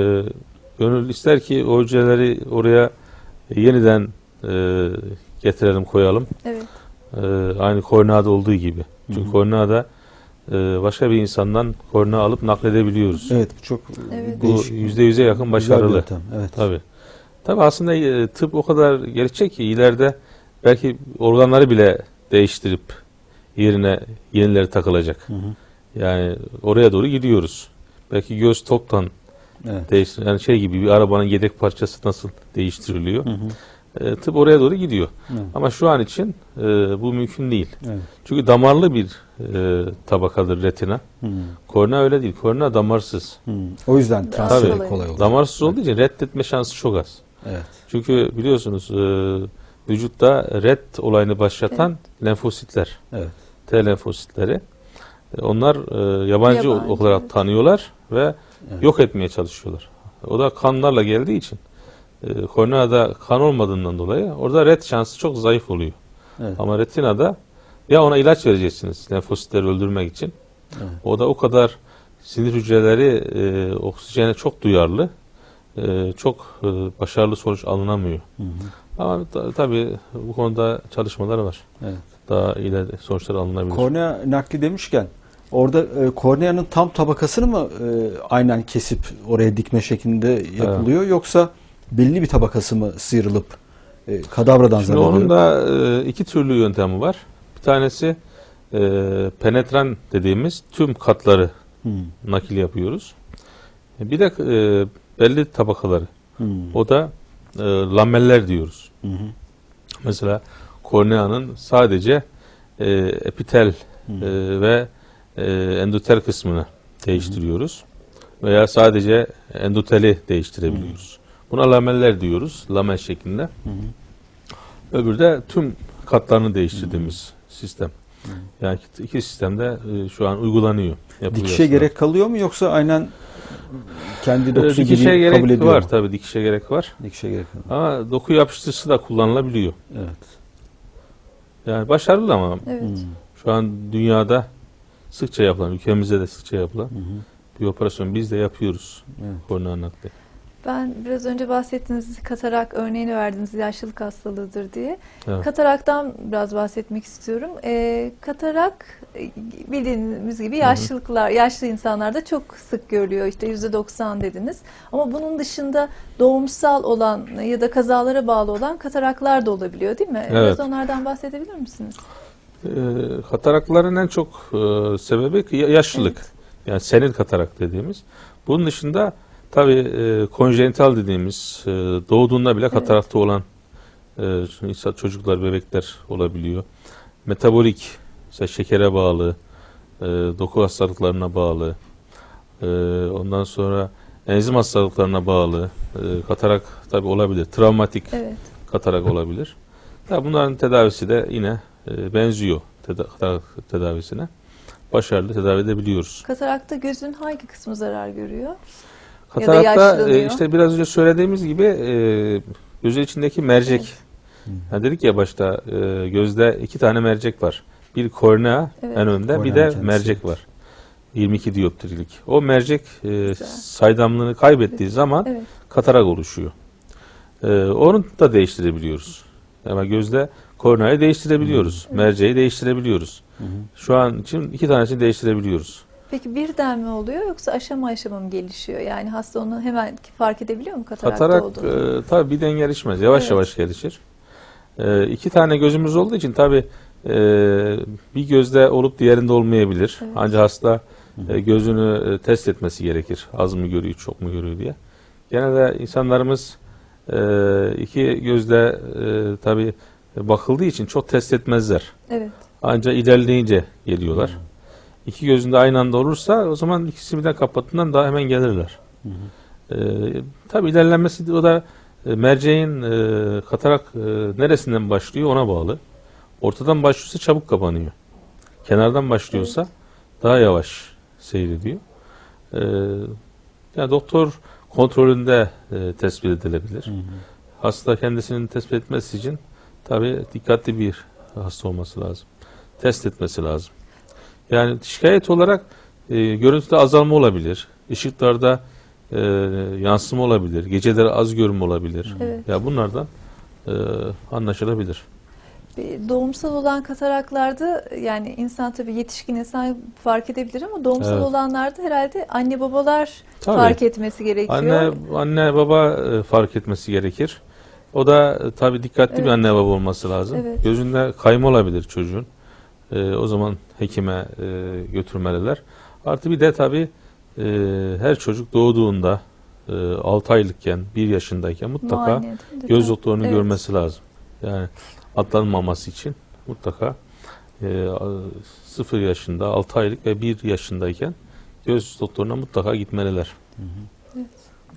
gönül ister ki o hücreleri oraya yeniden e, getirelim, koyalım. Evet. E, aynı korneada olduğu gibi. Çünkü korneada e, başka bir insandan kornea alıp nakledebiliyoruz. Evet, bu çok evet. Bu yüzde yüze yakın başarılı. Evet. Tabii. Tabii aslında e, tıp o kadar gelişecek ki ileride belki organları bile değiştirip yerine yenileri takılacak. Hı hı. Yani oraya doğru gidiyoruz. Belki göz toktan evet. değiştir. Yani şey gibi bir arabanın yedek parçası nasıl değiştiriliyor? Hı hı. E, tıp oraya doğru gidiyor. Evet. Ama şu an için e, bu mümkün değil. Evet. Çünkü damarlı bir e, tabakadır retina. Hmm. Kornea öyle değil. Kornea damarsız. Hmm. O yüzden transferi kolay, kolay oluyor. Damarsız olduğu için reddetme şansı çok az. Evet. Çünkü biliyorsunuz e, vücutta red olayını başlatan evet. lenfositler. Evet. T lenfositleri. E, onlar e, yabancı, yabancı olarak evet. tanıyorlar ve evet. yok etmeye çalışıyorlar. O da kanlarla geldiği için. Korneada kan olmadığından dolayı orada red şansı çok zayıf oluyor. Evet. Ama retinada ya ona ilaç vereceksiniz lenfositleri öldürmek için. Evet. O da o kadar sinir hücreleri e, oksijene çok duyarlı. E, çok e, başarılı sonuç alınamıyor. Hı hı. Ama ta, tabii bu konuda çalışmalar var. Evet. Daha ileri sonuçlar alınabilir. Kornea nakli demişken orada e, korneanın tam tabakasını mı e, aynen kesip oraya dikme şeklinde yapılıyor evet. yoksa belli bir tabakası mı sıyrılıp e, kadavradan zarar alıyor? Onun da e, iki türlü yöntemi var. Bir tanesi e, penetran dediğimiz tüm katları hmm. nakil yapıyoruz. Bir de e, belli tabakaları. Hmm. O da e, lameller diyoruz. Hmm. Mesela korneanın sadece e, epitel hmm. e, ve e, endotel kısmını değiştiriyoruz. Veya sadece endoteli değiştirebiliyoruz. Buna lameller diyoruz. Lamel şeklinde. Hı hı. Öbürü de tüm katlarını değiştirdiğimiz hı hı. sistem. Hı hı. Yani iki sistemde e, şu an uygulanıyor. Dikişe gerek kalıyor mu yoksa aynen kendi dokusu gibi dikişe kabul ediyor gerek var mu? tabii, dikişe gerek var. Dikişe gerek var. Ama doku yapıştırıcısı da kullanılabiliyor. Evet. Yani başarılı ama Evet. Hmm. şu an dünyada sıkça yapılan, ülkemizde de sıkça yapılan Hı hı. bir operasyon biz de yapıyoruz. Evet. Kornea nakli. Ben biraz önce bahsettiğiniz katarak örneğini verdiniz, yaşlılık hastalığıdır diye. Evet. Kataraktan biraz bahsetmek istiyorum. Ee, katarak bildiğimiz gibi yaşlılıklar, yaşlı insanlarda çok sık görülüyor. İşte yüzde doksan dediniz. Ama bunun dışında doğumsal olan ya da kazalara bağlı olan kataraklar da olabiliyor, değil mi? Evet. Biraz onlardan bahsedebilir misiniz? Ee, katarakların en çok e, sebebi yaşlılık. Evet. Yani senil katarak dediğimiz. Bunun dışında tabii e, konjenital dediğimiz e, doğduğunda bile katarakta olan e, çocuklar, bebekler olabiliyor. Metabolik, mesela şekere bağlı, e, doku hastalıklarına bağlı, e, ondan sonra enzim hastalıklarına bağlı e, katarak tabii olabilir. Travmatik Evet. katarak olabilir. Tabii bunların tedavisi de yine e, benziyor teda- katarak tedavisine. Başarılı tedavi edebiliyoruz. Katarakta gözün hangi kısmı zarar görüyor? Katarakta yaşlanıyor. e, işte biraz önce söylediğimiz gibi e, gözün içindeki mercek. Evet. Yani dedik ya başta e, gözde iki tane mercek var. Bir kornea Evet. en önde, bir Korneanın de kendisi. mercek var. yirmi iki dioptrilik. O mercek e, Güzel. saydamlığını kaybettiği zaman Evet. katarak oluşuyor. E, onu da değiştirebiliyoruz. Ama gözde korneayı değiştirebiliyoruz. Hı. Merceği değiştirebiliyoruz. Hı hı. Şu an için iki tanesini değiştirebiliyoruz. Peki birden mi oluyor yoksa aşama aşama mı gelişiyor? Yani hasta onu hemen fark edebiliyor mu katarakta Katarak olduğunu? e, tabii birden gelişmez. Yavaş Evet. yavaş gelişir. E, iki tane gözümüz olduğu için tabii e, bir gözde olup diğerinde olmayabilir. Evet. Ancak hasta e, gözünü e, test etmesi gerekir. Az mı görüyor, çok mu görüyor diye. Genelde insanlarımız e, iki gözde e, tabii bakıldığı için çok test etmezler. Evet. Ancak ilerleyince geliyorlar. Hı. İki gözünde aynı anda olursa o zaman ikisi birden kapattığından daha hemen gelirler. Hı hı. Ee, tabii ilerlenmesi o da e, merceğin e, katarak e, neresinden başlıyor ona bağlı. Ortadan başlıyorsa çabuk kapanıyor. Kenardan başlıyorsa Evet. daha yavaş seyrediyor. Ee, yani doktor kontrolünde e, tespit edilebilir. Hı hı. Hasta kendisinin tespit etmesi için tabii dikkatli bir hasta olması lazım. Test etmesi lazım. Yani şikayet olarak e, görüntüde azalma olabilir. Işıklarda e, yansıma olabilir. Geceleri az görme olabilir. Evet. Ya bunlardan e, anlaşılabilir. Bir doğumsal olan kataraklarda yani insan tabii yetişkin insan fark edebilir ama doğumsal Evet. olanlarda herhalde anne babalar Tabii. fark etmesi gerekiyor. Anne anne baba e, fark etmesi gerekir. O da e, tabii dikkatli Evet. bir anne baba olması lazım. Evet. Gözünde kayma olabilir çocuğun. E, o zaman hekime e, götürmeliler. Artı bir de tabii e, her çocuk doğduğunda e, altı aylıkken, bir yaşındayken mutlaka Muayene, değil mi? göz doktorunu Evet. görmesi lazım. Yani atlanmaması için mutlaka e, sıfır yaşında, altı aylık ve bir yaşındayken göz doktoruna mutlaka gitmeliler. Evet.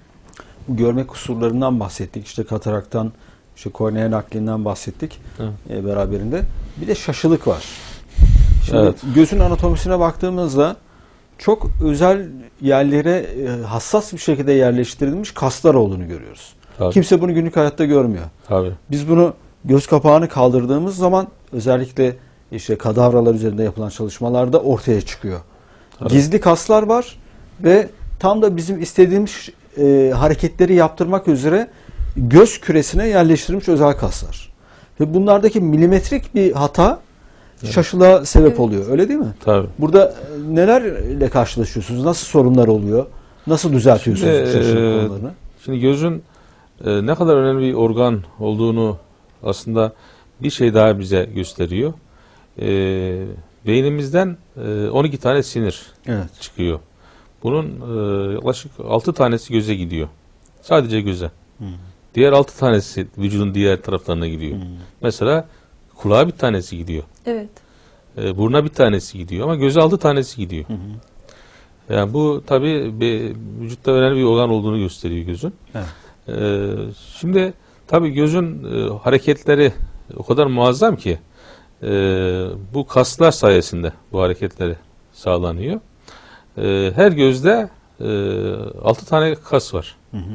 Bu görme kusurlarından bahsettik. İşte kataraktan, işte kornea naklinden bahsettik Evet. e, beraberinde. Bir de şaşılık var. Şimdi Evet. gözün anatomisine baktığımızda çok özel yerlere e, hassas bir şekilde yerleştirilmiş kaslar olduğunu görüyoruz. Tabii. Kimse bunu günlük hayatta görmüyor. Tabii. Biz bunu göz kapağını kaldırdığımız zaman özellikle işte kadavralar üzerinde yapılan çalışmalarda ortaya çıkıyor. Tabii. Gizli kaslar var ve tam da bizim istediğimiz e, hareketleri yaptırmak üzere göz küresine yerleştirilmiş özel kaslar. Ve bunlardaki milimetrik bir hata Evet. şaşılığa sebep Evet. oluyor. Öyle değil mi? Tabii. Burada e, nelerle karşılaşıyorsunuz? Nasıl sorunlar oluyor? Nasıl düzeltiyorsunuz Şimdi, bu şaşılık e, konularını? Şimdi gözün e, ne kadar önemli bir organ olduğunu aslında bir şey daha bize gösteriyor. E, beynimizden e, on iki tane sinir Evet. çıkıyor. Bunun e, yaklaşık altı tanesi göze gidiyor. Sadece göze. Hı. Diğer altı tanesi vücudun diğer taraflarına gidiyor. Hı. Mesela kulağa bir tanesi gidiyor. Evet. E, buruna bir tanesi gidiyor ama göze altı tanesi gidiyor. Hı hı. Yani bu tabii bir, vücutta önemli bir organ olduğunu gösteriyor gözün. Evet. Ee, şimdi tabii gözün e, hareketleri o kadar muazzam ki e, bu kaslar sayesinde bu hareketleri sağlanıyor. E, her gözde e, altı tane kas var. Hı hı.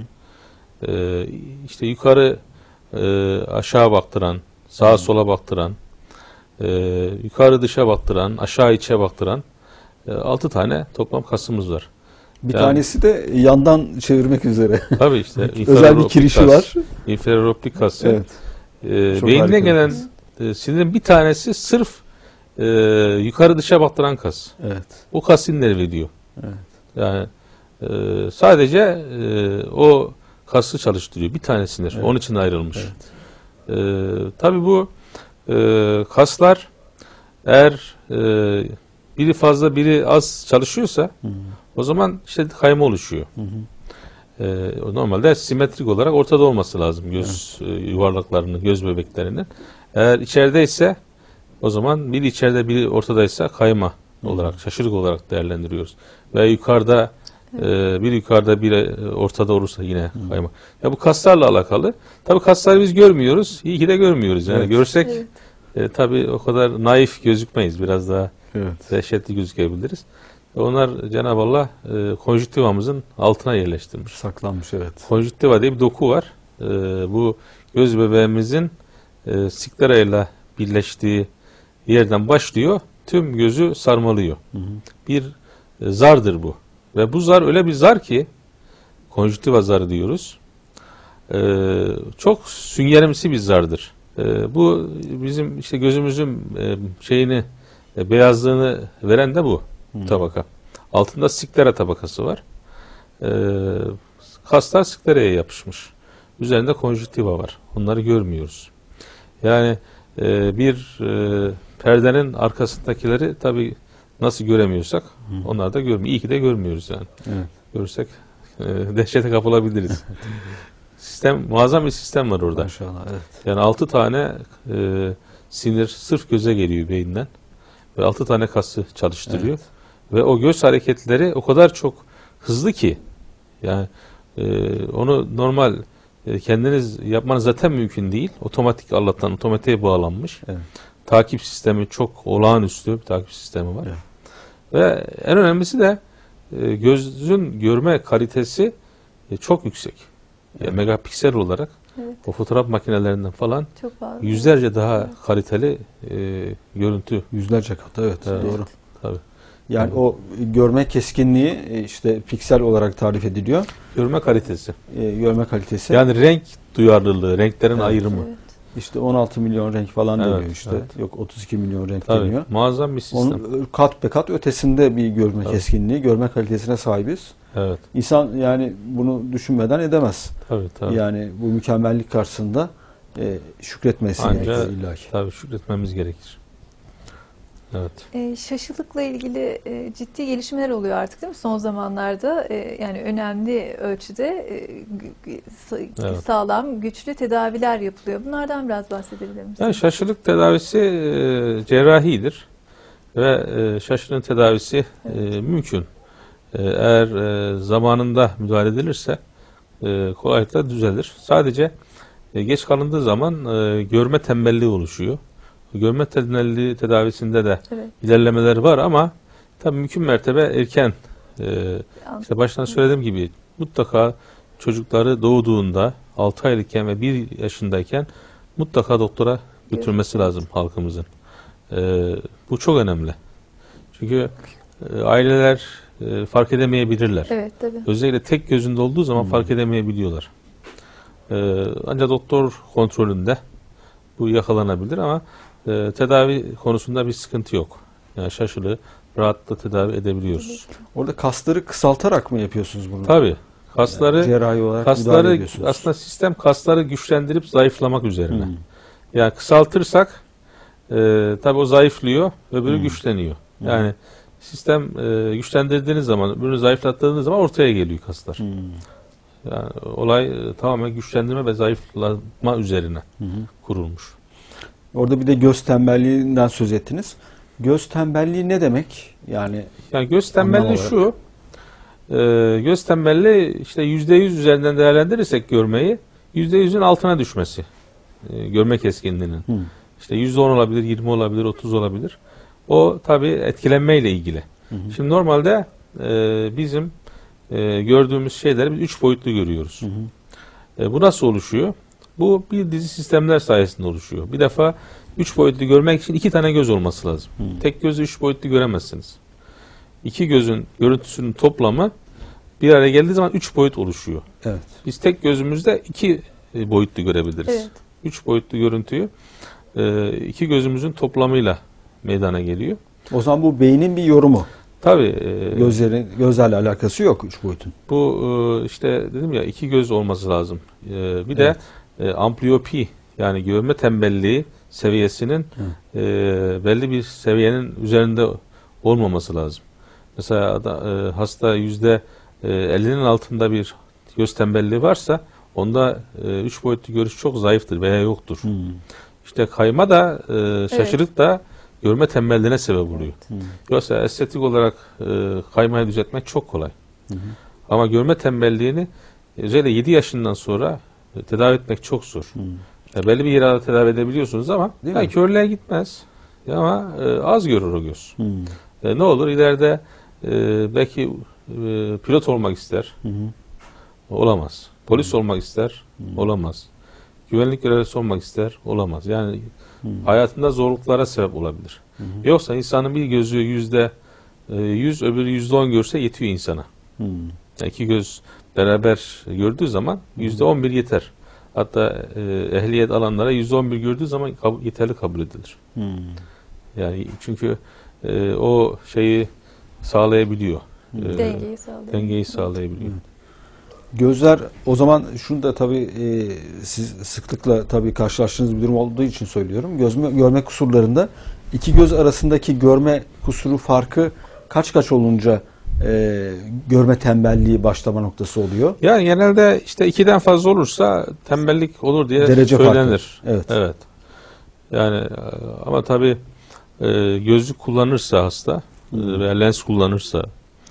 E, işte yukarı e, aşağı baktıran, sağa sola baktıran, e, yukarı dışa baktıran, aşağı içe baktıran e, altı tane toplam kasımız var. Bir Yani- tanesi de yandan çevirmek üzere. Tabii işte Özel bir infraroptik kirişi kas, var. infraroptik kası. Evet. E, Çok beynine harika bir gelen kas. e, sinirin bir tanesi sırf e, yukarı dışa baktıran kas. Evet. O kas sinirleri ediyor. Evet. Yani e, sadece e, o kası çalıştırıyor. Bir tane sinir. Evet. Onun için ayrılmış. Evet. E, tabii bu e, kaslar eğer e, biri fazla biri az çalışıyorsa Hı hı. o zaman işte kayma oluşuyor. Hı hı. E, normalde simetrik olarak ortada olması lazım göz e, yuvarlaklarının, göz bebeklerinin. Eğer içerideyse o zaman biri içeride biri ortadaysa kayma olarak, şaşırık olarak değerlendiriyoruz. Ve yukarıda e, biri yukarıda biri ortada olursa yine kayma. Ya bu kaslarla alakalı. Tabii kasları biz görmüyoruz. İyi ki de görmüyoruz. Yani Evet. görsek Evet. e, tabii o kadar naif gözükmeyiz. Biraz daha Evet. dehşetli gözükebiliriz. Onlar Cenab-ı Allah e, konjüktivamızın altına yerleştirmiş. Saklanmış, evet. Konjüktiva diye bir doku var. E, bu göz bebeğimizin e, sklera ile birleştiği yerden başlıyor. Tüm gözü sarmalıyor. Hı hı. Bir e, zardır bu. Ve bu zar öyle bir zar ki konjüktiva zarı diyoruz. E, çok süngerimsi bir zardır. E, bu bizim işte gözümüzün e, şeyini e, beyazlığını veren de bu Hı. tabaka. Altında sklera tabakası var. E, kaslar skleraya yapışmış. Üzerinde konjüktiva var. Onları görmüyoruz. Yani e, bir e, perdenin arkasındakileri tabii nasıl göremiyorsak Hı. onlar da görmüyor. İyi ki de görmüyoruz yani. Evet. Görürsek e, dehşete kapılabiliriz. Sistem, muazzam bir sistem var orada. Maşallah, evet. Yani altı tane e, sinir sırf göze geliyor beyinden ve altı tane kası çalıştırıyor. Evet. Ve o göz hareketleri o kadar çok hızlı ki yani e, onu normal e, kendiniz yapmanız zaten mümkün değil. Otomatik Allah'tan otomatiğe bağlanmış. Evet. Takip sistemi çok olağanüstü bir takip sistemi var. Evet. Ve en önemlisi de e, gözün görme kalitesi e, çok yüksek. Evet. Yani megapiksel olarak Evet. o fotoğraf makinelerinden falan Çok fazla. yüzlerce daha Evet. kaliteli e, görüntü. Yüzlerce kat, evet, Evet. doğru. Tabii. Yani Tabii. o görme keskinliği e, işte piksel olarak tarif ediliyor. Görme kalitesi. E, görme kalitesi. Yani renk duyarlılığı, renklerin Evet. ayrımı. Evet. işte on altı milyon renk falan Evet, deniyor işte. evet. Yok otuz iki milyon renk Tabii. deniyor. Muazzam bir sistem. Onun kat be kat ötesinde bir görme Tabii. keskinliği, görme kalitesine sahibiz. Evet. İnsan yani bunu düşünmeden edemez. Tabii tabii. Yani bu mükemmellik karşısında e, şükretmesi Ancak- gerekiyor illaki. Tabii şükretmemiz gerekir. Evet. E, şaşılıkla ilgili e, ciddi gelişmeler oluyor artık değil mi son zamanlarda? E, yani önemli ölçüde e, gü- gü- Evet. sağlam, güçlü tedaviler yapılıyor. Bunlardan biraz bahsedebilir misiniz? Yani şaşılık tedavisi e, cerrahidir ve e, şaşırığın tedavisi e, mümkün. E, eğer e, zamanında müdahale edilirse e, kolaylıkla düzelir. Sadece e, geç kalındığı zaman e, görme tembelliği oluşuyor. Görme tembelliği tedavisinde de Evet. ilerlemeler var ama tabii mümkün mertebe erken e, An- işte baştan söylediğim gibi mutlaka çocukları doğduğunda altı aylıkken ve bir yaşındayken mutlaka doktora götürmesi lazım halkımızın. Ee, bu çok önemli. Çünkü e, aileler e, fark edemeyebilirler. Evet tabii. Özellikle tek gözünde olduğu zaman Hmm. fark edemeyebiliyorlar. Ee, ancak doktor kontrolünde bu yakalanabilir ama e, tedavi konusunda bir sıkıntı yok. Yani şaşılı rahatlıkla tedavi edebiliyoruz. Orada kasları kısaltarak mı yapıyorsunuz bunu? Tabii. Kasları Yani cerrahi olarak müdahale kasları ediyorsunuz. aslında sistem kasları güçlendirip zayıflamak üzerine. Hmm. Yani kısaltırsak e, tabii o zayıflıyor, öbürü Hmm. güçleniyor. Hmm. Yani sistem e, güçlendirdiğiniz zaman, öbürünü zayıflattığınız zaman ortaya geliyor kaslar. Hmm. Yani olay e, tamamen güçlendirme ve zayıflama üzerine Hı hı. kurulmuş. Orada bir de göz tembelliğinden söz ettiniz. Göz tembelliği ne demek? Yani Yani göz tembelliği Anlam şu, e, göz tembelliği işte yüzde yüz üzerinden değerlendirirsek görmeyi yüzde yüzün altına düşmesi. E, görme keskinliğinin. Hı. İşte yüzde on olabilir, yirmi olabilir, otuz olabilir. O tabii etkilenmeyle ilgili. Hı hı. Şimdi normalde e, bizim e, gördüğümüz şeyleri biz üç boyutlu görüyoruz. Hı hı. E, bu nasıl oluşuyor? Bu bir dizi sistemler sayesinde oluşuyor. Bir defa üç boyutlu görmek için iki tane göz olması lazım. Hı. Tek gözü üç boyutlu göremezsiniz. İki gözün görüntüsünün toplamı bir araya geldiği zaman üç boyut oluşuyor. Evet. Biz tek gözümüzde iki e, boyutlu görebiliriz. Evet. Üç boyutlu görüntüyü e, iki gözümüzün toplamıyla meydana geliyor. O zaman bu beynin bir yorumu. Tabii e, Gözlerin gözlerle alakası yok üç boyutun. bu e, işte dedim ya iki göz olması lazım. E, bir de e, ambliyopi yani görme tembelliği seviyesinin e, belli bir seviyenin üzerinde olmaması lazım. Mesela da, e, hasta yüzde ellinin altında bir göz tembelliği varsa onda e, üç boyutlu görüş çok zayıftır veya yoktur. Hmm. İşte kayma da e, şaşırık da görme tembelliğine sebep oluyor. Hmm. Yoksa estetik olarak e, kaymayı düzeltmek çok kolay. Hı hı. Ama görme tembelliğini özellikle yedi yaşından sonra e, tedavi etmek çok zor. Hmm. Ya belli bir yere tedavi edebiliyorsunuz ama Değil yani mi? körlüğe gitmez. Ya ama e, az görür o göz. Hmm. E, ne olur ileride e, belki e, pilot olmak ister. Hı hı. Olamaz. Polis olmak ister. Hmm. Olamaz. Güvenlik görevlisi olmak ister. Olamaz. Yani Hmm. hayatında zorluklara sebep olabilir. Hı hı. Yoksa insanın bir gözü yüzde e, yüz öbürü yüzde on görse yetiyor insana. Hmm. Yani iki göz beraber gördüğü zaman yüzde on bir yeter. Hatta e, ehliyet alanlara yüzde on bir gördüğü zaman kab- yeterli kabul edilir. Hmm. Yani çünkü e, o şeyi sağlayabiliyor. E, Dengeyi sağlıyor. dengeyi sağlayabiliyor. Evet. Gözler o zaman şunu da tabii e, siz sıklıkla tabii karşılaştığınız bir durum olduğu için söylüyorum. Gözme, görme kusurlarında iki göz arasındaki görme kusuru farkı kaç kaç olunca e, görme tembelliği başlama noktası oluyor? Yani genelde işte ikiden fazla olursa tembellik olur diye Derece söylenir. farkı. Evet. Evet. Yani e, ama tabii e, gözlük kullanırsa hasta e, Hmm. veya lens kullanırsa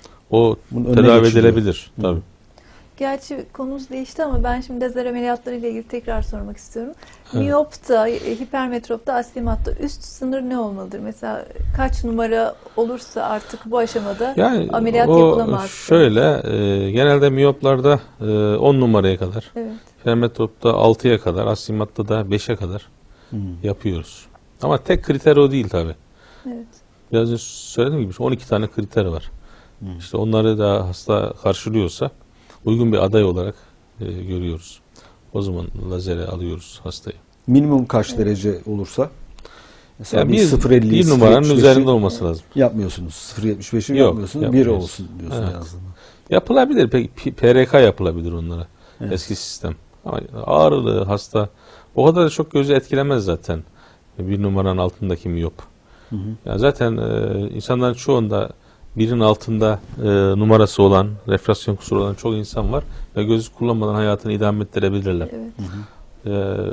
o Bunun önüne tedavi geçiliyor. edilebilir. Hmm. Tabii. Gerçi konumuz değişti ama ben şimdi lazer ameliyatları ile ilgili tekrar sormak istiyorum. Evet. Miyopta, hipermetropta, astigmatta üst sınır ne olmalıdır? Mesela kaç numara olursa artık bu aşamada Yani ameliyat o yapılamaz. şöyle e, genelde miyoplarda e, on numaraya kadar, Evet. hipermetropta altıya kadar, astigmatta da beşe kadar Hmm. yapıyoruz. Ama tek kriter o değil tabii. Evet. Biraz önce söylediğim gibi on iki tane kriter var. Hmm. İşte onları da hasta karşılıyorsa uygun bir aday olarak e, görüyoruz. O zaman lazere alıyoruz hastayı. Minimum kaç derece olursa? Mesela Yani bir bir, sıfır elli, bir numaranın üzerinde olması lazım. yapmıyorsunuz. sıfır yetmiş beşi Yok, yapmıyorsunuz. bir yapmıyoruz. olsun diyorsun Evet. en azından. Yapılabilir. Peki P R K yapılabilir onlara. Evet. Eski sistem. Ama ağrılı hasta o kadar da çok gözü etkilemez zaten. Bir numaranın altındaki miyop. Hı hı. Yani zaten e, insanların çoğunda birin altında e, numarası olan, refraksiyon kusuru olan çok insan var ve gözlük kullanmadan hayatını idame ettirebilirler. Evet. Hı hı.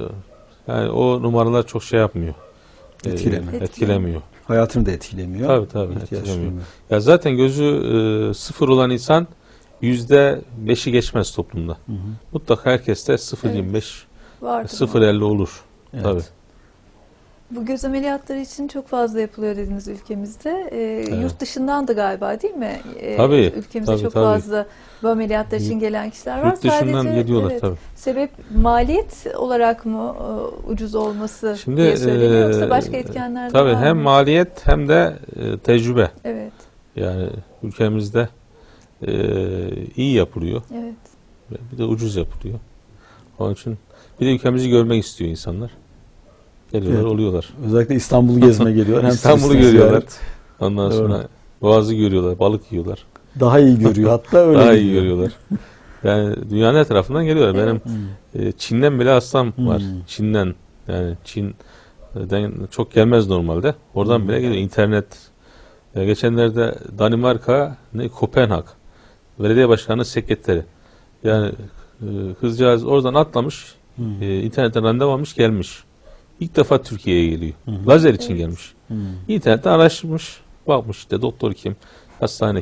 E, yani o numaralar çok şey yapmıyor. E, Etkilemiyor. etkilemiyor. Hayatını da etkilemiyor. Tabii tabii İhtiyaç etkilemiyor. duymuyor. Ya zaten gözü e, sıfır olan insan yüzde beşi geçmez toplumda. Hı hı. Mutlaka herkeste sıfır virgül yirmi beş, Vardır. sıfır virgül elli olur. Evet. Tabii. Bu göz ameliyatları için çok fazla yapılıyor dediniz ülkemizde. Ee, Yurt dışından da galiba değil mi? Ee, Tabii, Ülkemize tabii, çok tabii. fazla bu ameliyatlar için gelen kişiler var. Yurt dışından Sadece, geliyorlar evet, tabii. sebep maliyet olarak mı e, ucuz olması Şimdi, diye söyleniyor e, yoksa başka etkenler de Tabii var hem mı? maliyet hem de e, tecrübe. Evet, Yani ülkemizde e, iyi yapılıyor. evet. Bir de ucuz yapılıyor. Onun için bir de ülkemizi görmek istiyor insanlar. Geliyorlar, Evet. oluyorlar. Özellikle İstanbul'u gezmeye geliyor. Hem İstanbul'u turistler görüyorlar. ziyaret. Ondan Doğru. sonra Boğaz'ı görüyorlar, balık yiyorlar. Daha iyi görüyor hatta öyle Daha iyi gidiyor. görüyorlar. Yani dünyanın her tarafından geliyorlar. Evet. Benim Hmm. e, Çin'den bile hastam Hmm. var. Çin'den yani Çin'den çok gelmez normalde. Oradan Hmm. bile geliyor. İnternet. Ya geçenlerde Danimarka, ne Kopenhag belediye başkanının sekreteri. Yani e, kızcağız oradan atlamış, Hmm. e, internetten randevu almış gelmiş. İlk defa Türkiye'ye geliyor. Hmm. Lazer için Evet. gelmiş. Hmm. İnternetten araştırmış, bakmış işte doktor kim, hastane kim.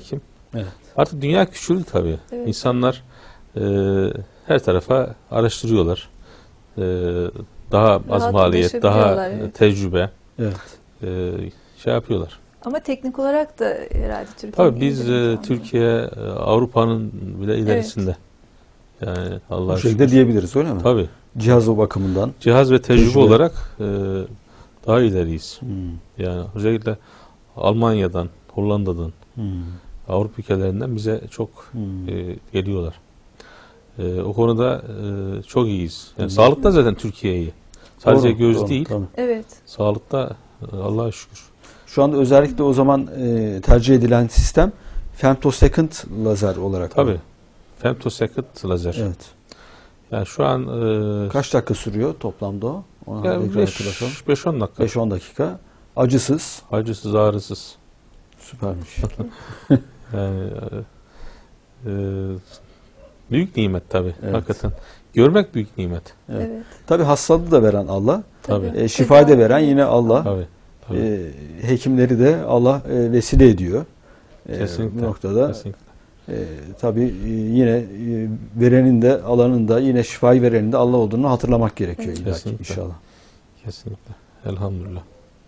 Evet. Artık dünya küçüldü tabii. Evet. İnsanlar e, her tarafa araştırıyorlar. E, daha az Rahat maliyet, daha ulaşabiliyorlar, evet. tecrübe Evet. e, şey yapıyorlar. Ama teknik olarak da herhalde Türkiye. Tabii biz e, Türkiye e, Avrupa'nın bile ilerisinde. Yani Allah'a Bu şekilde şükür. diyebiliriz öyle mi? Tabii. Cihaz o bakımından. Cihaz ve tecrübe, Tecrübe. olarak e, daha ileriyiz. Hmm. Yani özellikle Almanya'dan, Hollanda'dan, Hmm. Avrupa ülkelerinden bize çok Hmm. e, geliyorlar. E, o konuda e, çok iyiyiz. Yani Hı. sağlıkta zaten Türkiye iyi. Sadece Doğru, göz doğru, değil, tabii. Evet. sağlıkta e, Allah'a şükür. Şu anda özellikle o zaman e, tercih edilen sistem femtosecond lazer olarak. Tabii. Femtosecond lazer. Evet. Yani şu an e, Kaç dakika sürüyor toplamda o? Ona yani tekrar hatırlatalım. beş on dakika. beş on dakika. Acısız. Acısız, ağrısız. Süpermiş. Yani e, e, büyük nimet tabii. Evet. Hakikaten. Görmek büyük nimet. Evet. Evet. Tabii hastalığı da veren Allah. Tabii. E, şifayı da veren yine Allah. Tabii. tabii. E, hekimleri de Allah e, vesile ediyor. E, Kesinlikle. bu noktada Kesinlikle. e, tabii e, yine e, verenin de alanın da yine şifayı verenin de Allah olduğunu hatırlamak gerekiyor Evet. illaki Kesinlikle. inşallah. Kesinlikle. Elhamdülillah.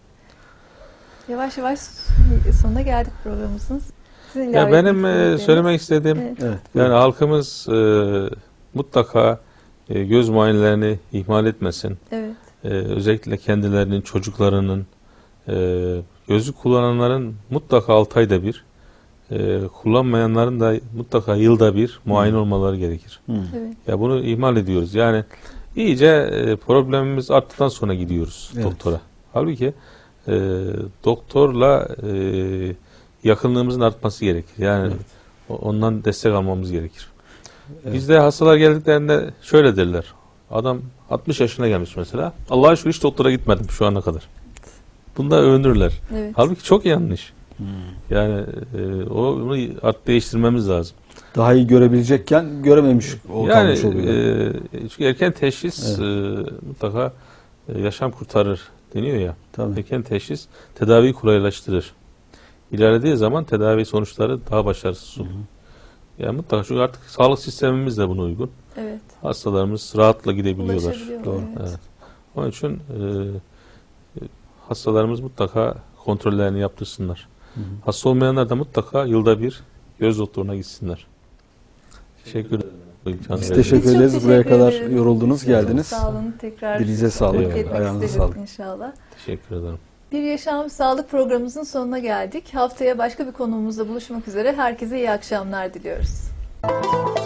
Yavaş yavaş sonuna geldik programımızın. Sizin Ya ilave benim etmek e, istedikleriniz? söylemek istediğim Evet. Evet. yani halkımız e, mutlaka e, göz muayenelerini ihmal etmesin. Evet. E, özellikle kendilerinin, çocuklarının, e, gözlük kullananların mutlaka altı ayda bir, e, kullanmayanların da mutlaka yılda bir muayene olmaları gerekir. Hı. Evet. Ya bunu ihmal ediyoruz. Yani iyice e, problemimiz arttıktan sonra gidiyoruz Evet. doktora. Halbuki e, doktorla e, yakınlığımızın artması gerekir. Yani Evet. o- ondan destek almamız gerekir. Evet. Bizde hastalar geldiklerinde şöyle derler. Adam altmış yaşına gelmiş mesela. Allah'a şükür hiç doktora gitmedim şu ana kadar. Bunda övünürler. Evet. Halbuki çok yanlış. Hı. Yani e, o onu artık değiştirmemiz lazım. Daha iyi görebilecekken görememiş o Yani kalmış oluyor. e, çünkü erken teşhis e, mutlaka e, yaşam kurtarır deniyor ya. Tabii. Erken teşhis tedaviyi kolaylaştırır. İlerlediği zaman tedavi sonuçları daha başarısız olur. Yani mutlaka çünkü artık sağlık sistemimiz de buna uygun. Evet. Hastalarımız rahatla gidebiliyorlar. Ulaşabiliyorlar, Doğru. evet. Evet. Onun için e, e, hastalarımız mutlaka kontrollerini yaptırsınlar. Hı hı. Hasta olmayanlar da mutlaka yılda bir göz doktoruna gitsinler. Teşekkür ederim. Biz Biz teşekkür çok ederiz. Buraya teşekkür kadar ederiz. yoruldunuz, Çok geldiniz. Sağ olun. Tekrar Dilinize sağlık, tebrik etmek ayağınıza isteriz sağlık. inşallah. Teşekkür ederim. Bir Yaşam Sağlık programımızın sonuna geldik. Haftaya başka bir konuğumuzla buluşmak üzere. Herkese iyi akşamlar diliyoruz.